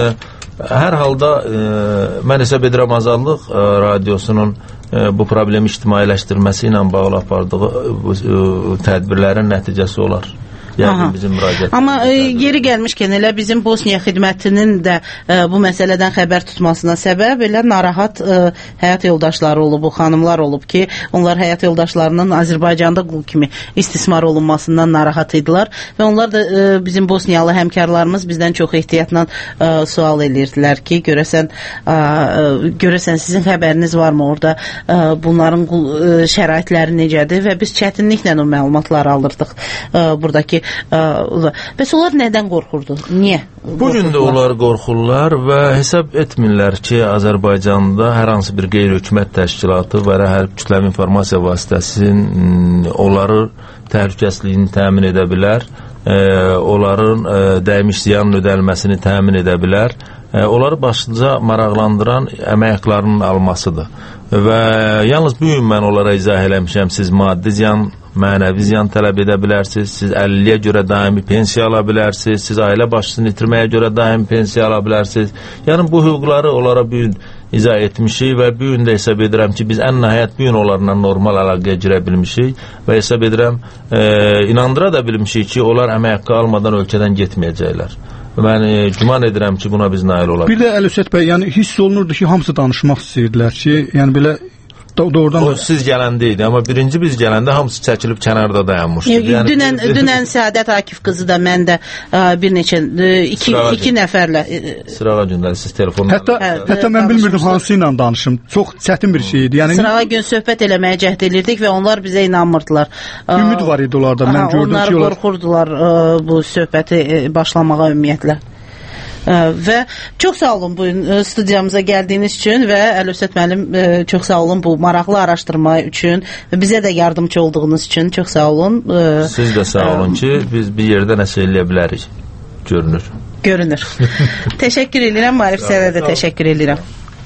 hər halda mən hesab edirəm Azadlıq radiosunun bu problemi ictimailəşdirməsi ilə bağlı apardığı tədbirlərin nəticəsi olar. Yəni bizim müraciət. Amma yeri gəlmişkən elə bizim Bosniya xidmətinin də bu məsələdən xəbər tutmasına səbəb elə narahat həyat yoldaşları olub, o xanımlar olub ki, onlar həyat yoldaşlarının Azərbaycanda qul kimi istismar olunmasından narahat idilər və onlar da bizim Bosniyalı həmkarlarımız bizdən çox ehtiyatla sual edirdilər ki, görəsən sizin xəbəriniz varmı orada, bunların şəraitləri necədir və biz çətinliklə o məlumatları alırdıq buradakı. Bəs onlar nədən qorxurdu? Niyə? Bugün də onlar qorxurlar və hesab etmirlər ki, Azərbaycanda hər hansı bir qeyri-hökumət təşkilatı və hər kütləvi informasiya vasitəsinin onları təhlükəsizliyini təmin edə bilər, onların dəymiş ziyanın ödənilməsini təmin edə bilər. Onları başlıca maraqlandıran əmək haqlarının almasıdır. Və yalnız bu gün mən onlara izah eləmişəm, siz maddi ziyan, mənəvi ziyan tələb edə bilərsiniz, siz 50-yə görə daimi pensiya ala bilərsiniz, siz ailə başçısını itirməyə görə daimi pensiya ala bilərsiniz. Yəni bu hüquqları onlara bu gün izah etmişik və bu gün də hesab edirəm ki, biz ən nəhayət bu gün onlarla normal əlaqəyə girə bilmişik və hesab edirəm, inandıra da bilmişik ki, onlar əmək haqqı almadan ölkədən getməyəcəklər. Mən güman edirəm ki, buna biz nail olaq. Bir də Əlövsət bəy, yəni hiss olunurdu ki, hamısı danışmaq istəyirdilər ki, yəni belə doğrudan o siz gələndə idi, amma birinci biz gələndə hamısı çəkilib kənarda dayanmışdı. Yəni, dünən Səadət Akif qızı da mən də bir neçə iki nəfərlə sırağa gündədir siz telefonla. Hətta mən bilmirdim hansı ilə danışım. Çox çətin bir şey idi. Yəni sırağa gün söhbət eləməyə cəhd edirdik və onlar bizə inanmırdılar. Ümid var idi onlarda. Mən gördüm ki, onlar qorxurdular bu söhbəti başlamağa ümumiyyətlə. Və çox sağ olun bu studiyamıza gəldiyiniz üçün və Əlövsət müəllim çox sağ olun bu maraqlı araşdırma üçün və bizə də yardımcı olduğunuz üçün çox sağ olun. Siz də sağ olun ki, biz bir yerdə nəsə eləyə bilərik. Görünür. Təşəkkür edirəm, Maarif sənə də təşəkkür edirəm.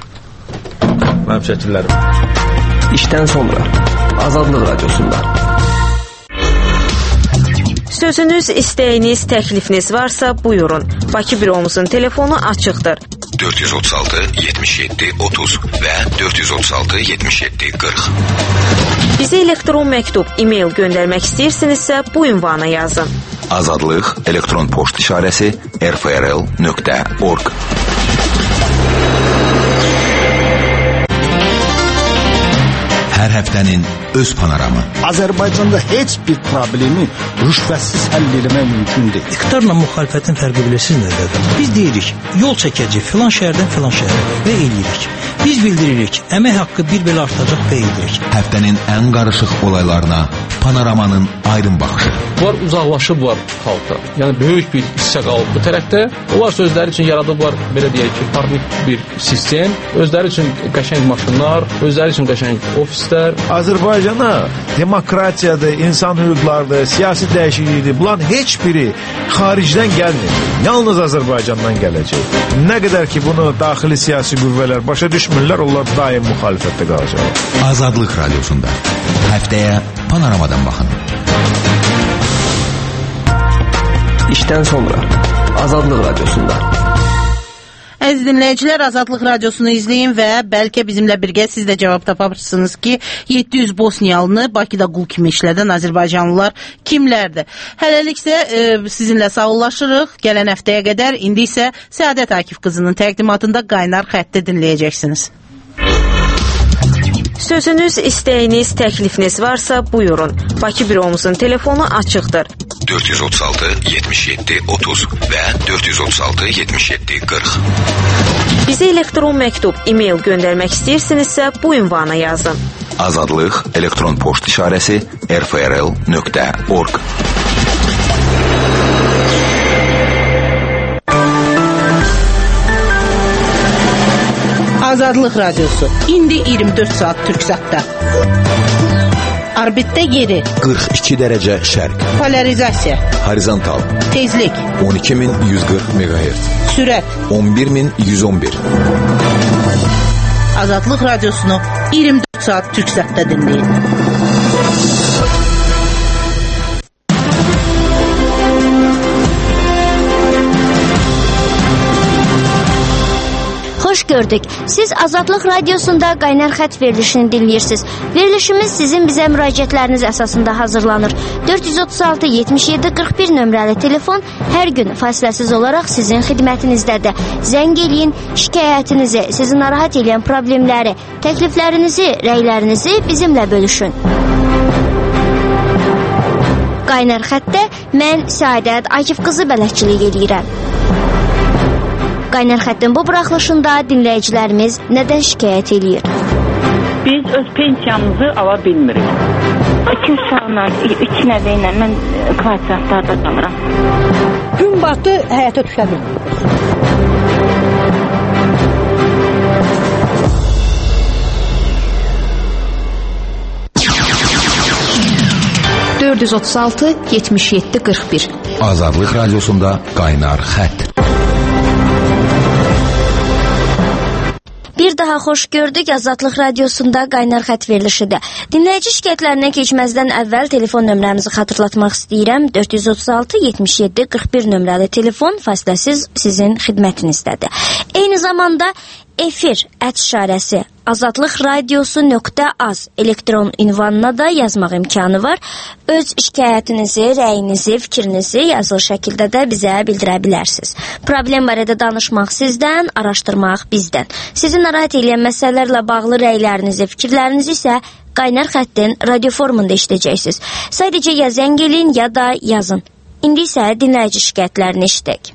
Mənim şəkillərim. İşdən sonra Azadlıq radiosunda. Sözünüz, istəyiniz, təklifiniz varsa buyurun. Bakı büromuzun telefonu açıqdır. 436 77 30 və 436 77 40. Bizə elektron məktub, e-mail göndərmək istəyirsinizsə bu ünvana yazın. Azadlıq elektron poçt işarəsi rfrl.org. Hər həftənin öz panoramı. Azərbaycanda heç bir problemi rüşvətsiz həll etmək mümkün deyil. İqtidarla müxalifətin fərqi bilirsiniz nədir? Biz deyirik, yol çəkəcək filan şəhərdən filan şəhərə və eləyirik. Biz bildiririk, əmək haqqı bir belə artacaq və edirik. Həftənin ən qarışıq olaylarına Panoramanın aydın baxışı. Bunlar uzaqlaşıblar xalqa. Yəni böyük bir hissə qalıb bu tərəfdə. Onlar özləri üçün yaradıblar, belə deyək ki, parlaq bir sistem, özləri üçün qəşəng maşınlar, özləri üçün qəşəng ofislər. Azərbaycana demokratiyadır, insan hüquqlarıdır, siyasi dəyişiklikdir. Bunların heç biri xaricdən gəlmir. Yalnız Azərbaycandan gələcək. Nə qədər ki bunu daxili siyasi qüvvələr başa düşmürlər, onlar daim müxalifətdə qalacaq. Azadlıq Radiosunda həftəyə Panoramadan baxın. İşdən sonra Azadlıq Radiosunda. Əziz dinləyicilər, Azadlıq Radiosunu izləyin və bəlkə bizimlə birgə siz də cavab tapırsınız ki, 700 Bosniyalını Bakıda qul kimi işlədən Azərbaycanlılar kimlərdir? Hələliksə sizinlə sağollaşırıq. Gələn həftəyə qədər, indi isə Səadət Akif qızının təqdimatında Qaynar xətti dinləyəcəksiniz. Sözünüz, istəyiniz, təklifiniz varsa buyurun. Bakı büromuzun telefonu açıqdır. 436 77 30 və 436 77 40. Bizə elektron məktub, e-mail göndərmək istəyirsinizsə bu ünvana yazın. Azadlıq elektron poçt işarəsi rfrl.org. Azadlıq Radiosu. İndi 24 saat Türksatda. Orbitdə yeri 42 dərəcə şərq. Polarizasiya. Horizontal. Tezlik 12140 MHz. Sürət 11111. Azadlıq Radiosunu 24 saat Türksatda dinləyin. Xoş gördük. Siz Azadlıq Radiosunda Qaynar xətt verilişini dinləyirsiniz. Verilişimiz sizin bizə müraciətləriniz əsasında hazırlanır. 436 77 41 nömrəli telefon hər gün fasiləsiz olaraq sizin xidmətinizdədir. Zəng eləyin, şikayətinizi, sizi narahat edən problemləri, təkliflərinizi, rəylərinizi bizimlə bölüşün. Qaynar xəttdə mən Səadət Akif qızı bələdçilik edirəm. Qaynar xəttin bu buraxılışında dinləyicilərimiz nədən şikayət edir? Biz öz pensiyamızı ala bilmirik. 2 uşaqla, 2 nəvə ilə mən kvartiratlarda qalıram. Gün batı həyata düşə bilmirik. 436 77 41. Azadlıq Radiosunda Qaynar xətt. Bir daha xoş gördük. Azadlıq Radiosunda Qaynar xətt verilişidir. Dinləyici şikayətlərinə keçməzdən əvvəl telefon nömrəmizi xatırlatmaq istəyirəm. 436 77 41 nömrəli telefon fasiləsiz sizin xidmətinizdədir. Eyni zamanda efir @ azadlıqradiosu.az elektron ünvanına da yazmaq imkanı var. Öz şikayətinizi, rəyinizi, fikrinizi yazılı şəkildə də bizə bildirə bilərsiniz. Problem barədə danışmaq sizdən, araşdırmaq bizdən. Sizi narahat edən məsələlərlə bağlı rəylərinizi, fikirlərinizi isə Qaynar xəttin radio formunda işləyəcəksiniz. Sadəcə ya zəng eləyin, ya da yazın. İndi isə dinləyici şikayətlərini eşidək.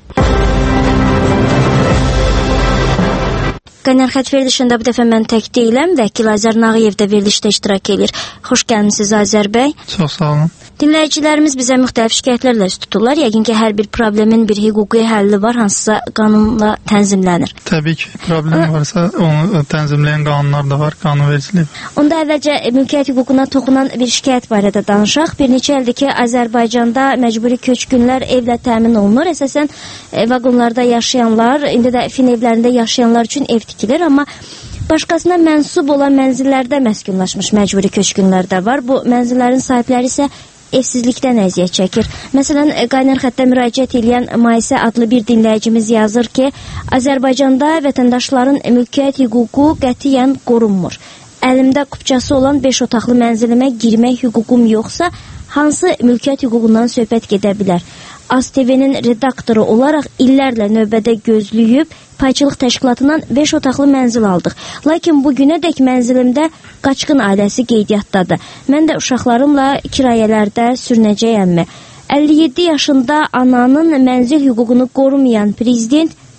Qaynar xətt verilişində bu dəfə mən tək deyiləm. Vəkil Azər Nağıyev də verilişdə iştirak edir. Xoş gəlmisiniz Azər bəy. Çox sağ olun. Dinləyicilərimiz bizə müxtəlif şikayətlərlə üst tuturlar. Yəqin ki, hər bir problemin bir hüquqi həlli var, hansısa qanunla tənzimlənir. Təbii ki, problem varsa onu tənzimləyən qanunlar da var, qanunvericilik. Onda əvvəlcə mülkiyyət hüququna toxunan bir şikayət barədə danışaq. Bir neçə ildir ki, Azərbaycanda məcburi köçkünlər evlə təmin olunur. Əsasən vaqonlarda yaşayanlar, indi də fin evlərində yaşayanlar üçün ev tikilir, amma başqasına mənsub olan mənzillərdə məskunlaşmış məcburi köçkünlər də var. Bu mənzillərin sahibləri isə evsizlikdən əziyyət çəkir. Məsələn, Qaynar xəttə müraciət edən Maisə adlı bir dinləyicimiz yazır ki, Azərbaycanda vətəndaşların mülkiyyət hüququ qətiyyən qorunmur. Əlimdə kupçası olan 5 otaqlı mənzilimə girmək hüququm yoxsa, hansı mülkiyyət hüququndan söhbət gedə bilər? AzTV-nin redaktoru olaraq illərlə növbədə gözləyib, payçılıq təşkilatından 5 otaqlı mənzil aldıq. Lakin bu günədək mənzilimdə qaçqın ailəsi qeydiyyatdadır. Mən də uşaqlarımla kirayələrdə sürünəcəyəmmi? 57 yaşında ananın mənzil hüququnu qorumayan prezident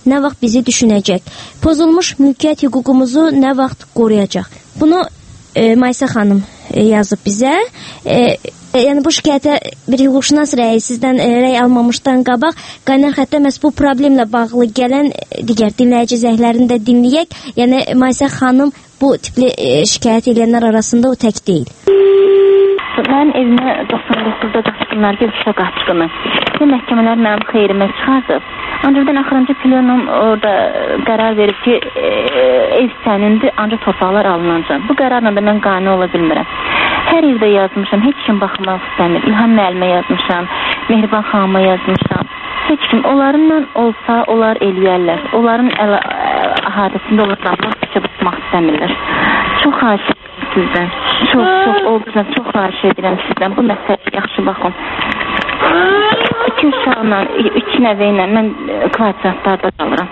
nə vaxt bizi düşünəcək? Pozulmuş mülkiyyət hüququmuzu nə vaxt qoruyacaq? Bunu Maysa xanım yazıb bizə. Yəni bu şikayətə bir hüquqşünas rəyi sizdən rəy almamışdan qabaq qaynar xəttə məhz bu problemlə bağlı gələn digər dinləyici zəhlərini də dinləyək. Yəni Maysa xanım bu tipli şikayət edənlər arasında o tək deyil. Mən evimə 99-da qaçqınlar, bir uşaq qaçqını. Məhkəmələr mənim xeyrimə çıxardı. Ancaq axırıncı plenum orada qərar verib ki, ev sənindir, ancaq torpaqlar alınacaq. Bu qərarla da mən qane ola bilmirəm. Hər evdə yazmışam, heç kim baxmaq istəmir. İlham müəllimə yazmışam, Mehriban xanıma yazmışam. Heç kim onlarınla olsa, onlar eləyərlər. Onların ahadəsində olacaqlar, küçə baxmaq istəmirlər. Çox xahiş edirəm sizdən. Çox olduqca çox xahiş edirəm sizdən. Bu məsələ yaxşı baxın. 2 uşaqla, 2 nəvə ilə mən kvartiratlarda qalıram.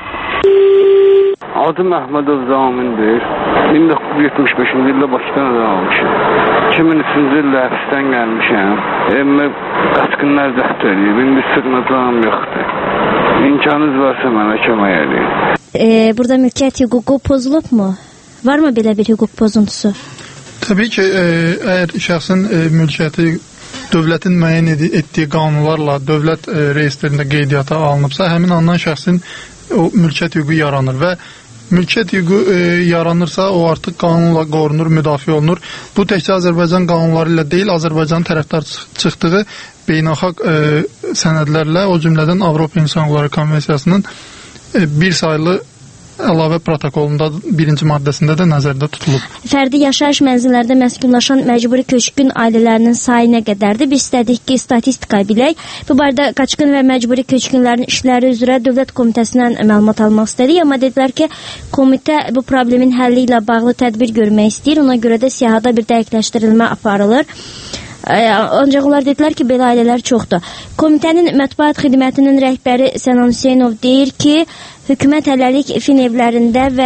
Adım Əhmədov Zamindir. 1975-ci ildə Bakıdan adam almışım. 2003-cü ildə həbsdən gəlmişəm. Evimə qaçqınlar zəbt edib. İndi sığınacağım yoxdur. İmkanınız varsa mənə kömək edin. Burada mülkiyyət hüququ pozulubmu? Varmı belə bir hüquq pozuntusu? Təbii ki, əgər şəxsin mülkiyyəti dövlətin müəyyən etdiyi qanunlarla dövlət reyestrində qeydiyyata alınıbsa, həmin andan şəxsin o mülkiyyət hüququ yaranır və mülkiyyət hüququ yaranırsa, o artıq qanunla qorunur, müdafiə olunur. Bu təkcə Azərbaycan qanunları ilə deyil, Azərbaycan tərəfdar çıxdığı beynəlxalq sənədlərlə, o cümlədən Avropa İnsan Hüquqları Konvensiyasının bir saylı əlavə protokolunda 1-ci maddəsində də nəzərdə tutulub. Fərdi yaşayış mənzillərdə məskunlaşan məcburi köçkün ailələrinin sayı nə qədərdir? Biz istədik ki, statistika bilək. Bu barədə qaçqın və məcburi köçkünlərin işləri üzrə Dövlət Komitəsindən məlumat almaq istədik, amma dedilər ki, komitə bu problemin həlli ilə bağlı tədbir görmək istəyir. Ona görə də siyahıda bir dəqiqləşdirilmə aparılır. Ancaq onlar dedilər ki, belə ailələr çoxdur. Komitənin mətbuat xidmətinin rəhbəri Sənan Hüseynov deyir ki, hökumət hələlik fin evlərində və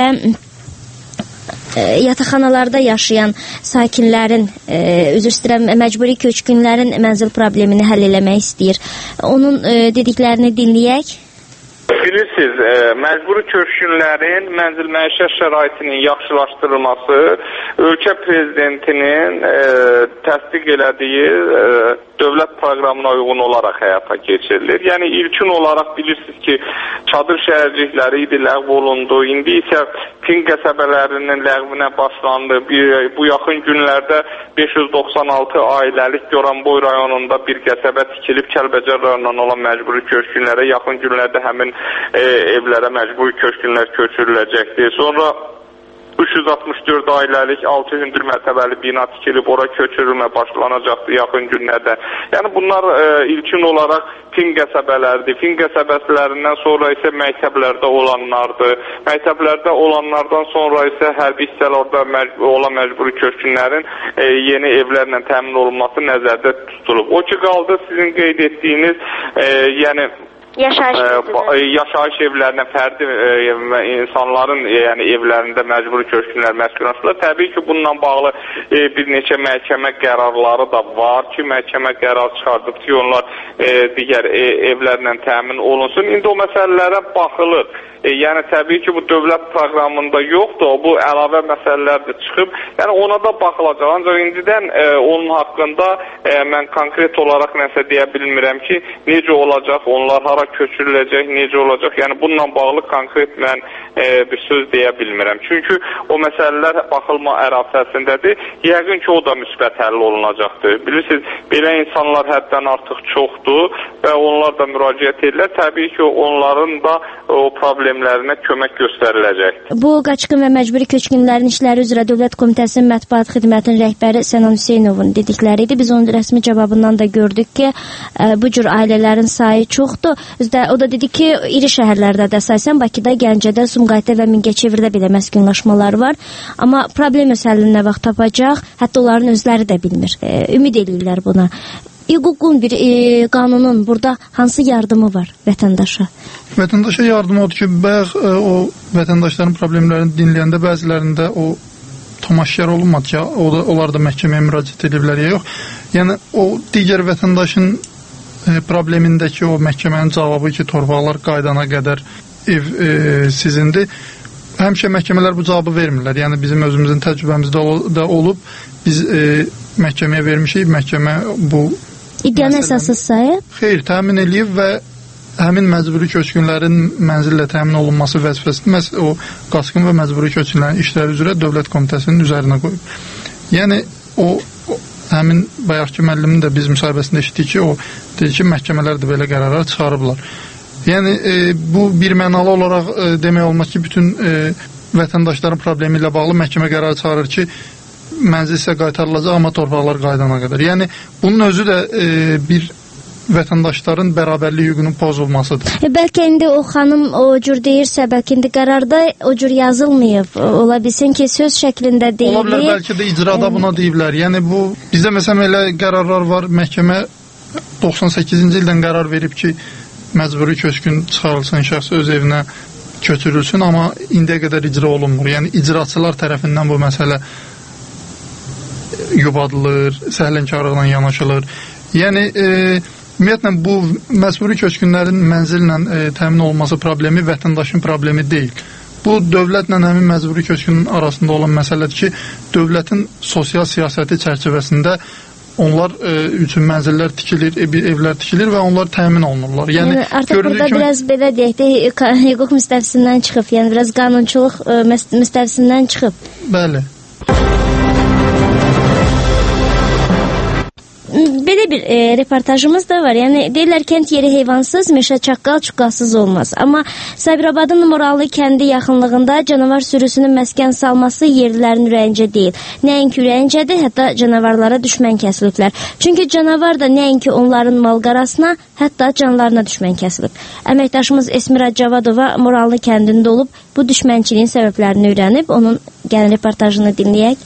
yataqxanalarda yaşayan sakinlərin, üzr istəyirəm, məcburi köçkünlərin mənzil problemini həll eləmək istəyir. Onun dediklərini dinləyək. Bilirsiniz, məcburi köçkünlərin mənzil məişət şəraitinin yaxşılaşdırılması ölkə prezidentinin təsdiq elədiyi dövlət proqramına uyğun olaraq həyata keçirilir. Yəni ilkin olaraq bilirsiniz ki, çadır şəhərcikləri idi, ləğv olundu. İndi isə Fin qəsəbələrinin ləğvinə başlandı. Bu yaxın günlərdə 596 ailəlik Goranboy rayonunda bir qəsəbə tikilib, Kəlbəcər rayonundan olan məcburi köçkünlərə yaxın günlərdə həmin evlərə məcburi köçkünlər köçürüləcəkdir. Sonra 364 ailəlik 6 hündür mərtəbəli bina tikilib, ora köçürülmə başlanacaqdır yaxın günlərdə. Yəni bunlar ilkin olaraq Fin qəsəbələrdir. Fin qəsəbələrindən sonra isə məktəblərdə olanlardır. Məktəblərdə olanlardan sonra isə hərbi hissələrdə olan məcburi köçkünlərin yeni evlərlə təmin olunması nəzərdə tutulub. O ki qaldı sizin qeyd etdiyiniz, yəni yaşayış evlərinə fərdi insanların yəni evlərində məcburi köçkünlər məskunlaşırlar. Təbii ki, bununla bağlı bir neçə məhkəmə qərarları da var ki, məhkəmə qərar çıxardıb ki, onlar digər evlərlə təmin olunsun. İndi o məsələlərə baxılır. Yəni təbii ki, bu dövlət proqramında yoxdur, bu əlavə məsələlər də çıxıb. Yəni ona da baxılacaq. Ancaq indidən onun haqqında mən konkret olaraq nəsə deyə bilmirəm ki, necə olacaq, onlar hara köçürüləcək, necə olacaq. Yəni bununla bağlı konkret mən bir söz deyə bilmirəm. Çünki o məsələlər baxılma ərafəsindədir. Yəqin ki, o da müsbət həll olunacaqdır. Bilirsiniz, belə insanlar həddən artıq çoxdur və onlar da müraciət edirlər. Təbii ki, onların da o problemlərinə kömək göstəriləcəkdir. Bu qaçqın və məcburi köçkünlərin işləri üzrə Dövlət Komitəsinin mətbuat xidmətinin rəhbəri Sənan Hüseynovun dedikləri idi. Biz onun rəsmi cavabından da gördük ki, bu cür ailələrin sayı çoxdur. O da dedi ki, iri şəhərlərdə də əsasən Bakıda, Gəncədə, Sumqayıtda və Mingəçevirdə belə məskunlaşmalar var. Amma problem öz həllini nə vaxt tapacaq, hətta onların özləri də bilmir. Ümid edirlər buna. Hüququn bir qanunun burada hansı yardımı var vətəndaşa? Vətəndaşa yardımı odur ki, bayaq o vətəndaşların problemlərini dinləyəndə bəzilərində o tamaşkar olunmadı ki, onlar da məhkəməyə müraciət ediblər ya yox. Yəni o digər vətəndaşın problemindəki o məhkəmənin cavabı ki, torpaqlar qaydana qədər ev sizindir. Həmişə məhkəmələr bu cavabı vermirlər. Yəni bizim özümüzün təcrübəmizdə də olub, biz məhkəməyə vermişik, məhkəmə bu iddianı əsassız sayıb? Xeyr, təmin eləyib və həmin məcburi köçkünlərin mənzillə təmin olunması vəzifəsini məhz o qaçqın və məcburi köçkünlərin işləri üzrə Dövlət Komitəsinin üzərinə qoyub. Yəni o həmin bayaqki müəllimin də biz müsahibəsində eşitdik ki, o dedi ki, məhkəmələr də belə qərarlar çıxarıblar. Yəni bu bir mənalı olaraq demək olmaz ki, bütün vətəndaşların problemi ilə bağlı məhkəmə qərarı çıxarır ki, mənzil isə qaytarılacaq, amma torpaqlar qaydana qədər. Yəni bunun özü də bir vətəndaşların bərabərlik hüququnun pozulmasıdır. Bəlkə indi o xanım o cür deyirsə, bəlkə indi qərarda o cür yazılmayıb. Ola bilsin ki, söz şəklində deyilir. Ola bilər, bəlkə də icrada buna deyiblər. Yəni bu, bizdə məsələn elə qərarlar var, məhkəmə 98-ci ildən qərar verib ki, məcburi köçkün çıxarılsın, şəxs öz evinə köçürülsün, amma indiyə qədər icra olunmur. Yəni icraçılar tərəfindən bu məsələ yubadılır, səhlənkarlıqla yanaşılır. Yəni ümumiyyətlə bu məcburi köçkünlərin mənzillə təmin olması problemi vətəndaşın problemi deyil. Bu dövlətlə həmin məcburi köçkünün arasında olan məsələdir ki, dövlətin sosial siyasəti çərçivəsində onlar üçün mənzillər tikilir, evlər tikilir və onlar təmin olunurlar. Yəni artıq burada biraz belə deyək də hüquq müstəvisindən çıxıb, yəni biraz qanunçuluq müstəvisindən çıxıb. Bəli. Belə bir reportajımız da var. Yəni deyirlər kənd yeri heyvansız, meşə çaqqal çuqqalsız olmaz. Amma Sabirabadın Moralı kəndi yaxınlığında canavar sürüsünün məskən salması yerlilərin ürəyincə deyil. Nəinki ürəyincədir, hətta canavarlara düşmən kəsiliblər. Çünki canavar da nəinki onların mal-qarasına, hətta canlarına düşmən kəsilib. Əməkdaşımız Esmira Cavadova Moralı kəndində olub, bu düşmənçiliyin səbəblərini öyrənib, onun gəlin reportajını dinləyək.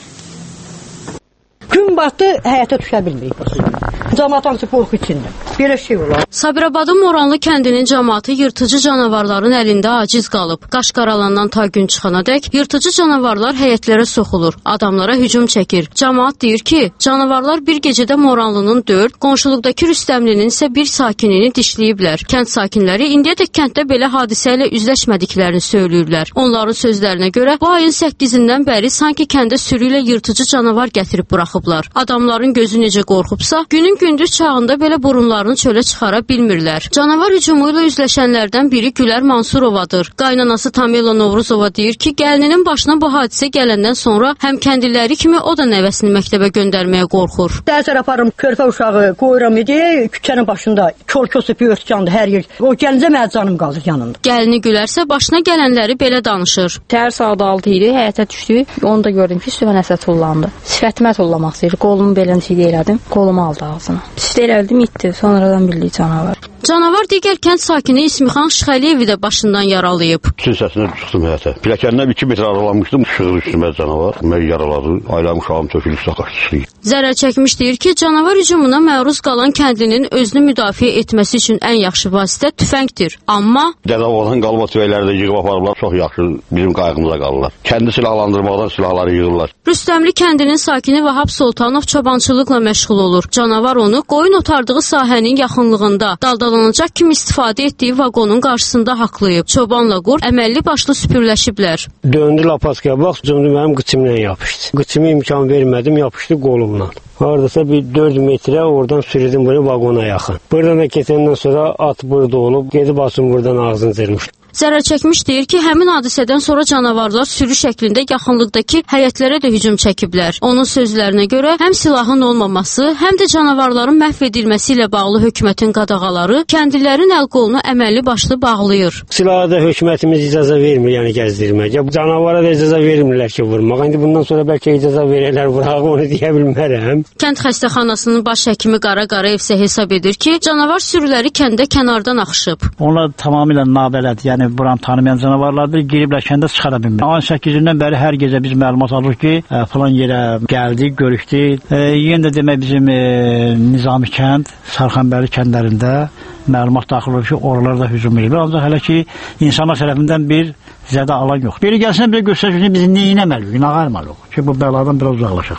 Gün batdı, həyata düşə bilmirik. Cəmaat hamısı qorxu içində. Belə şey olar. Sabirabadın Moranlı kəndinin cəmaatı yırtıcı canavarların əlində aciz qalıb. Qaş qaralandan ta gün çıxana dək yırtıcı canavarlar həyətlərə soxulur, adamlara hücum çəkir. Cəmaat deyir ki, canavarlar bir gecədə Moranlının 4, qonşuluqdakı Rüstəmlinin isə bir sakinini dişləyiblər. Kənd sakinləri indiyədək kənddə belə hadisə ilə üzləşmədiklərini söyləyirlər. Onların sözlərinə görə bu ayın 8-dən bəri sanki kəndə sürü ilə yırtıcı canavar gətirib buraxıblar. Adamların gözü necə qorxubsa, günün gündüz çağında belə burunlarını çölə çıxara bilmirlər. Canavar hücumu ilə üzləşənlərdən biri Gülər Mansurovadır. Qaynanası Tamela Novruzova deyir ki, gəlininin başına bu hadisə gələndən sonra həm kəndliləri kimi o da nəvəsini məktəbə göndərməyə qorxur. Dərsər aparım körpə uşağı qoyuram idi, küçənin başında kol-kosu bir örtkandı hər yer. O gəlincə mənim canım qalır yanında. Gəlini Gülərsə başına gələnləri belə danışır. Təhər saat 6 idi, həyətə düşdü. Onu da gördüm ki, üstümə nəsə tullandı. Sifətimə tullamaq istəyir. Qolumu belə elədim. Qolumu aldı ağzına. Pis elədim, itdi. Sonradan bildik canavar. Canavar digər kənd sakini İsmixan Şıxəliyevi də başından yaralayıb. Bütün səsinə çıxdım həyətə. Piləkəndən 2 metr aralanmışdım. Şığır üstümə canavar. Mən yaraladı. Ailəm uşağım tökülüb qaçdı. Zərər çəkmiş deyir ki, canavar hücumuna məruz qalan kəndlinin özünü müdafiə etməsi üçün ən yaxşı vasitə tüfəngdir. Amma Dədə olan qalma tüfəngləri də yığıb aparıblar. Çox yaxşı bizim qayğımıza qalırlar. Kəndi silahlandırmaqdan silahları yığırlar. Rüstəmli kəndinin sakini Vahab Sultanov çobançılıqla məşğul olur. Canavar onu qoyun otardığı sahənin yaxınlığında daldalanacaq kimi istifadə etdiyi vaqonun qarşısında haqlayıb. Çobanla qurd əməlli başlı süpürləşiblər. Döndü lapaskaya bax, cümlə mənim qıçımla yapışdı. Qıçımı imkan vermədim, yapışdı qolumla. Hardasa bir 4 metrə oradan sürüdüm bunu vaqona yaxın. Buradan da keçəndən sonra at burada olub, gedib atın buradan ağzını cırmış. Zərər çəkmiş deyir ki, həmin hadisədən sonra canavarlar sürü şəklində yaxınlıqdakı həyətlərə də hücum çəkiblər. Onun sözlərinə görə həm silahın olmaması, həm də canavarların məhv edilməsi ilə bağlı hökumətin qadağaları kəndlilərin əl-qolunu əməlli başlı bağlayır. Silaha da hökumətimiz icazə vermir, yəni gəzdirmək. Canavara da icazə vermirlər ki, vurmaq. İndi bundan sonra bəlkə icazə verirlər vuraq, onu deyə bilmərəm. Kənd xəstəxanasının baş həkimi Qara Qarayev isə hesab edir ki, canavar sürüləri kəndə kənardan axışıb. Onlar tamamilə nabələd, yəni buranı tanımayan canavarlardır, giriblər kəndə çıxara bilmir. 18-dən bəri hər gecə biz məlumat alırıq ki, falan yerə gəldik, görüşdük. Yenə də demək bizim Nizami kənd, Sarxanbəli kəndlərində məlumat daxil olur ki, oralarda hücum edir. Ancaq hələ ki, insanlar tərəfindən bir zədə alan yox. Biri gəlsin, bir göstərsin ki, biz nə etməliyik, nə etməliyik ki, bu bəladan biraz uzaqlaşaq.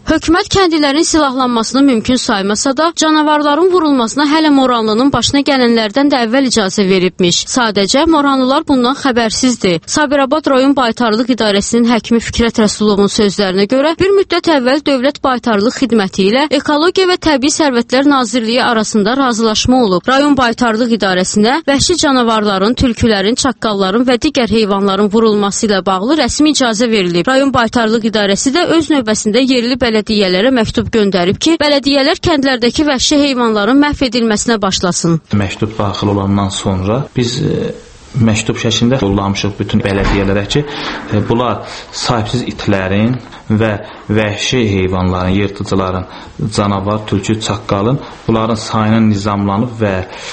Hökumət kəndlilərin silahlanmasını mümkün saymasa da, canavarların vurulmasına hələ Moranlının başına gələnlərdən də əvvəl icazə veribmiş. Sadəcə Moranlılar bundan xəbərsizdir. Sabirabad rayon Baytarlıq İdarəsinin həkimi Fikrət Rəsulovun sözlərinə görə, bir müddət əvvəl Dövlət Baytarlıq Xidməti ilə Ekologiya və Təbii Sərvətlər Nazirliyi arasında razılaşma olub. Rayon Baytarlıq İdarəsinə vəhşi canavarların, tülkülərin, çaqqalların və digər heyvanların vurulması ilə bağlı rəsmi icazə verilib. Rayon Baytarlıq İdarəsi də öz növbəsində yerli bələdiyyələrə məktub göndərib ki, bələdiyyələr kəndlərdəki vəhşi heyvanların məhv edilməsinə başlasın. Məktub daxil olandan sonra biz məktub şəklində yollamışıq bütün bələdiyyələrə ki, bunlar sahibsiz itlərin və vəhşi heyvanların, yırtıcıların, canavar, tülkü, çaqqalın bunların sayının nizamlanıb və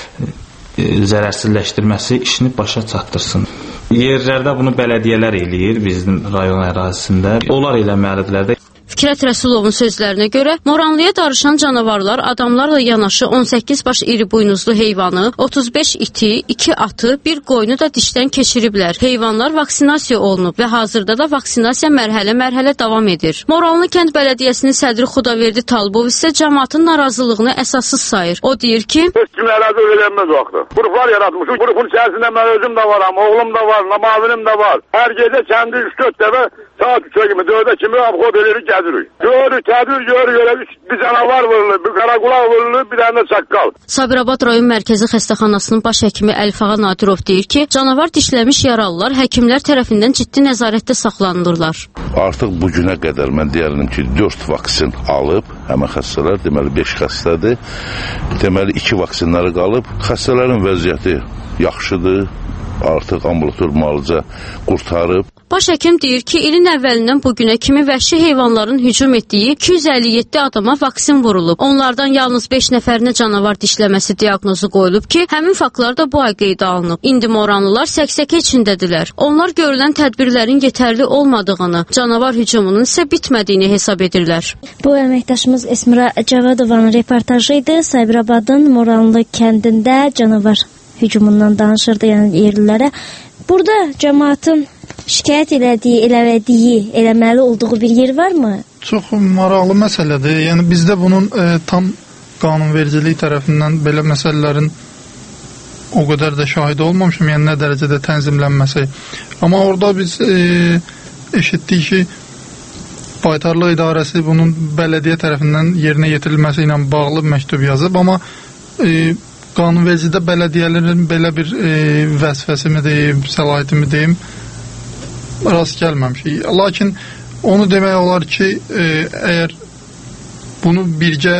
zərərsizləşdirməsi işini başa çatdırsın. Yerlərdə bunu bələdiyyələr eləyir bizim rayon ərazisində. Onlar eləməlidirlər də. Fikrət Rəsulovun sözlərinə görə, Moranlıya darışan canavarlar adamlarla yanaşı 18 baş iri buynuzlu heyvanı, 35 iti, 2 atı, bir qoyunu da dişdən keçiriblər. Heyvanlar vaksinasiya olunub və hazırda da vaksinasiya mərhələ-mərhələ davam edir. Moranlı kənd bələdiyyəsinin sədri Xudaverdi Talibov isə cəmaatın narazılığını əsassız sayır. O deyir ki, heç kim ərazi öyrənməz vaxtı. Qruplar yaratmışıq. Qrupun içərisində mən özüm də varam, oğlum da var, namavinim də var. Hər gecə kəndi 3-4 dəfə saat 3-ə kimi, 4-ə kimi abxod edirik, gəzirik. Görürük, görürük, bir canavar vurulur, bir qaraqulaq vurulur, bir dənə çaqqal. Sabirabad rayon mərkəzi xəstəxanasının baş həkimi Əlfağa Nadirov deyir ki, canavar dişləmiş yaralılar həkimlər tərəfindən ciddi nəzarətdə saxlanılırlar. Artıq bu günə qədər mən deyərdim ki, 4 vaksin alıb, həmən xəstələr, deməli 5 xəstədir, deməli 2 vaksinləri qalıb, xəstələrin vəziyyəti yaxşıdır, artıq ambulator müalicə qurtarıb. Baş həkim deyir ki, ilin əvvəlindən bugünə kimi vəhşi heyvanların hücum etdiyi 257 adama vaksin vurulub. Onlardan yalnız 5 nəfərinə canavar dişləməsi diaqnozu qoyulub ki, həmin faktlar da bu ay qeydə alınıb. İndi Moranlılar səksəkə içindədirlər. Onlar görülən tədbirlərin yetərli olmadığını, canavar hücumunun isə bitmədiyini hesab edirlər. Bu əməkdaşımız Esmira Cavadovanın reportajı idi. Sabirabadın Moranlı kəndində canavar hücumundan danışırdı, yəni yerlilərə. Burada cəmaatın şikayət eləməli olduğu bir yer varmı? Çox maraqlı məsələdir. Yəni bizdə bunun tam qanunvericilik tərəfindən belə məsələlərin o qədər də şahid olmamışım, yəni nə dərəcədə tənzimlənməsi. Amma orada biz eşitdik ki, Baytarlıq İdarəsi bunun bələdiyyə tərəfindən yerinə yetirilməsi ilə bağlı məktub yazıb, amma qanunvericidə bələdiyyələrin belə bir vəzifəsi mi deyim, səlahiyyəti mi deyim, rast gəlməmişik. Lakin onu demək olar ki, əgər bunu birgə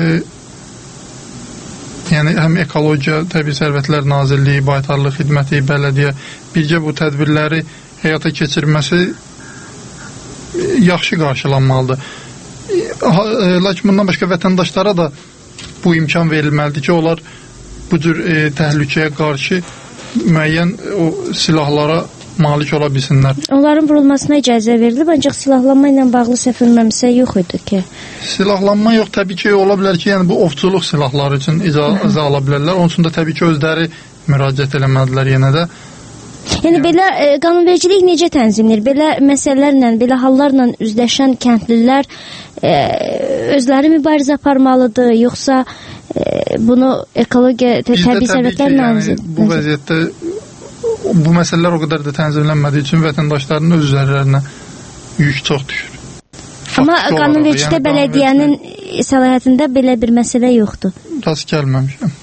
yəni həm Ekologiya, Təbii Sərvətlər Nazirliyi, Baytarlıq Xidməti, bələdiyyə birgə bu tədbirləri həyata keçirməsi yaxşı qarşılanmalıdır. Lakin bundan başqa vətəndaşlara da bu imkan verilməlidir ki, onlar bu cür təhlükəyə qarşı müəyyən o silahlara malik ola bilsinlər. Onların vurulmasına icazə verilib, ancaq silahlanma ilə bağlı səhv bilməmsə yox idi ki. Silahlanma yox, təbii ki, ola bilər ki, yəni bu ovçuluq silahları üçün icazə ala bilərlər. Onun üçün də təbii ki, özləri müraciət eləməlidirlər yenə də. Yəni belə qanunvericilik necə tənzimləyir? Belə məsələlərlə, belə hallarla üzləşən kəndlilər özləri mübarizə aparmalıdır, yoxsa bunu Ekologiya, Təbii Sərvətlər Nazirliyi? Bu vəziyyətdə bu məsələlər o qədər də tənzimlənmədiyi üçün vətəndaşların öz üzərlərinə yük çox düşür. Amma qanunvericilikdə bələdiyyənin səlahiyyətində belə bir məsələ yoxdur. Rast gəlməmişəm.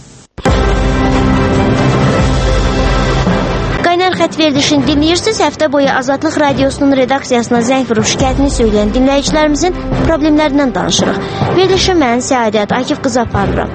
Qaynar xətt verilişini dinləyirsiniz. Həftə boyu Azadlıq Radiosunun redaksiyasına zəng vurub şikayətini söyləyən dinləyicilərimizin problemlərindən danışırıq. Verilişi mən Səadət Akif qızı aparıram.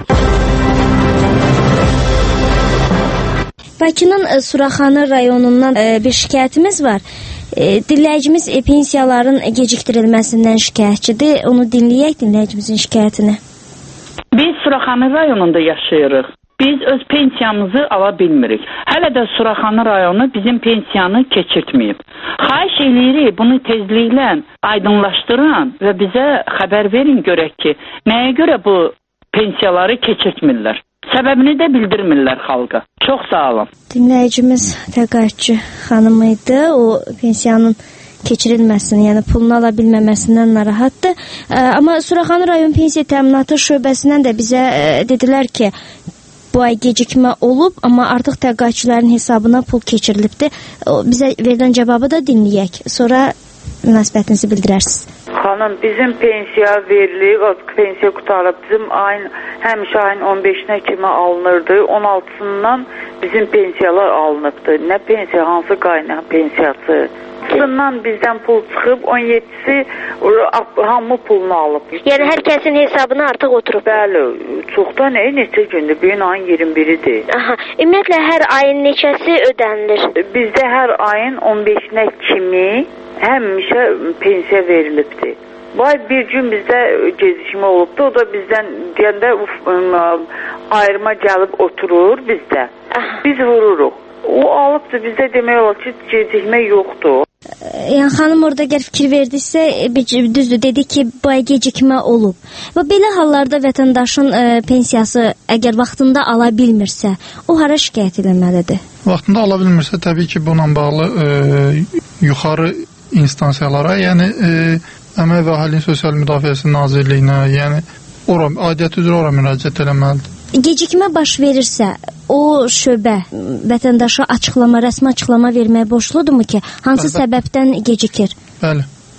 Bakının Suraxanı rayonundan bir şikayətimiz var. Dinləyicimiz pensiyaların gecikdirilməsindən şikayətçidir. Onu dinləyək, dinləyicimizin şikayətini. Biz Suraxanı rayonunda yaşayırıq. Biz öz pensiyamızı ala bilmirik. Hələ də Suraxanı rayonu bizim pensiyanı keçirtməyib. Xahiş eləyirik, bunu tezliklə aydınlaşdırın və bizə xəbər verin görək ki, nəyə görə bu pensiyaları keçirtmirlər. Səbəbini də bildirmirlər xalqa. Çox sağ olun. Dinləyicimiz təqaüdçü xanım idi. O pensiyanın keçirilməsini, yəni pulunu ala bilməməsindən narahatdır. Amma Suraxanı rayon pensiya təminatı şöbəsindən də bizə dedilər ki, bu ay gecikmə olub, amma artıq təqaüdçülərin hesabına pul keçirilibdir. Bizə verilən cavabı da dinləyək. Sonra münasibətinizi bildirərsiniz. Xanım, bizim pensiya verilir, o pensiya qutarıb. Bizim həmişə ayın 15-nə kimi alınırdı. 16-sından bizim pensiyalar alınıbdı. Nə pensiya, hansı qayna pensiyası? Bundan bizdən pul çıxıb, 17-si hamı pulunu alıb. Yəni hər kəsin hesabına artıq oturub. Bəli, çoxdan neçə gündür, bugün ayın 21-idir. Aha, ümumiyyətlə hər ayın neçəsi ödənilir? Bizdə hər ayın 15-nə kimi həmişə pensiya verilibdir. Vay bir gün bizdə gecikmə olubdu, o da bizdən deyəndə ayrıma gəlib oturur bizdə. Biz vururuq. O alıbdır, bizdə demək olar ki, gecikmə yoxdur. Yəni xanım orada əgər fikir verdiksə, düzdür, dedi ki, bu ay gecikmə olub. Və belə hallarda vətəndaşın pensiyası əgər vaxtında ala bilmirsə, o hara şikayət etməlidir? Vaxtında ala bilmirsə, təbii ki, bununla bağlı yuxarı instansiyalara, yəni Əmək və Əhalinin Sosial Müdafiəsi Nazirliyinə, yəni aidiyyəti üzrə ora müraciət eləməlidir. Gecikmə baş verirsə, o şöbə vətəndaşa rəsmi açıqlama verməyə borcludurmu ki, hansı səbəbdən gecikir? Bəli.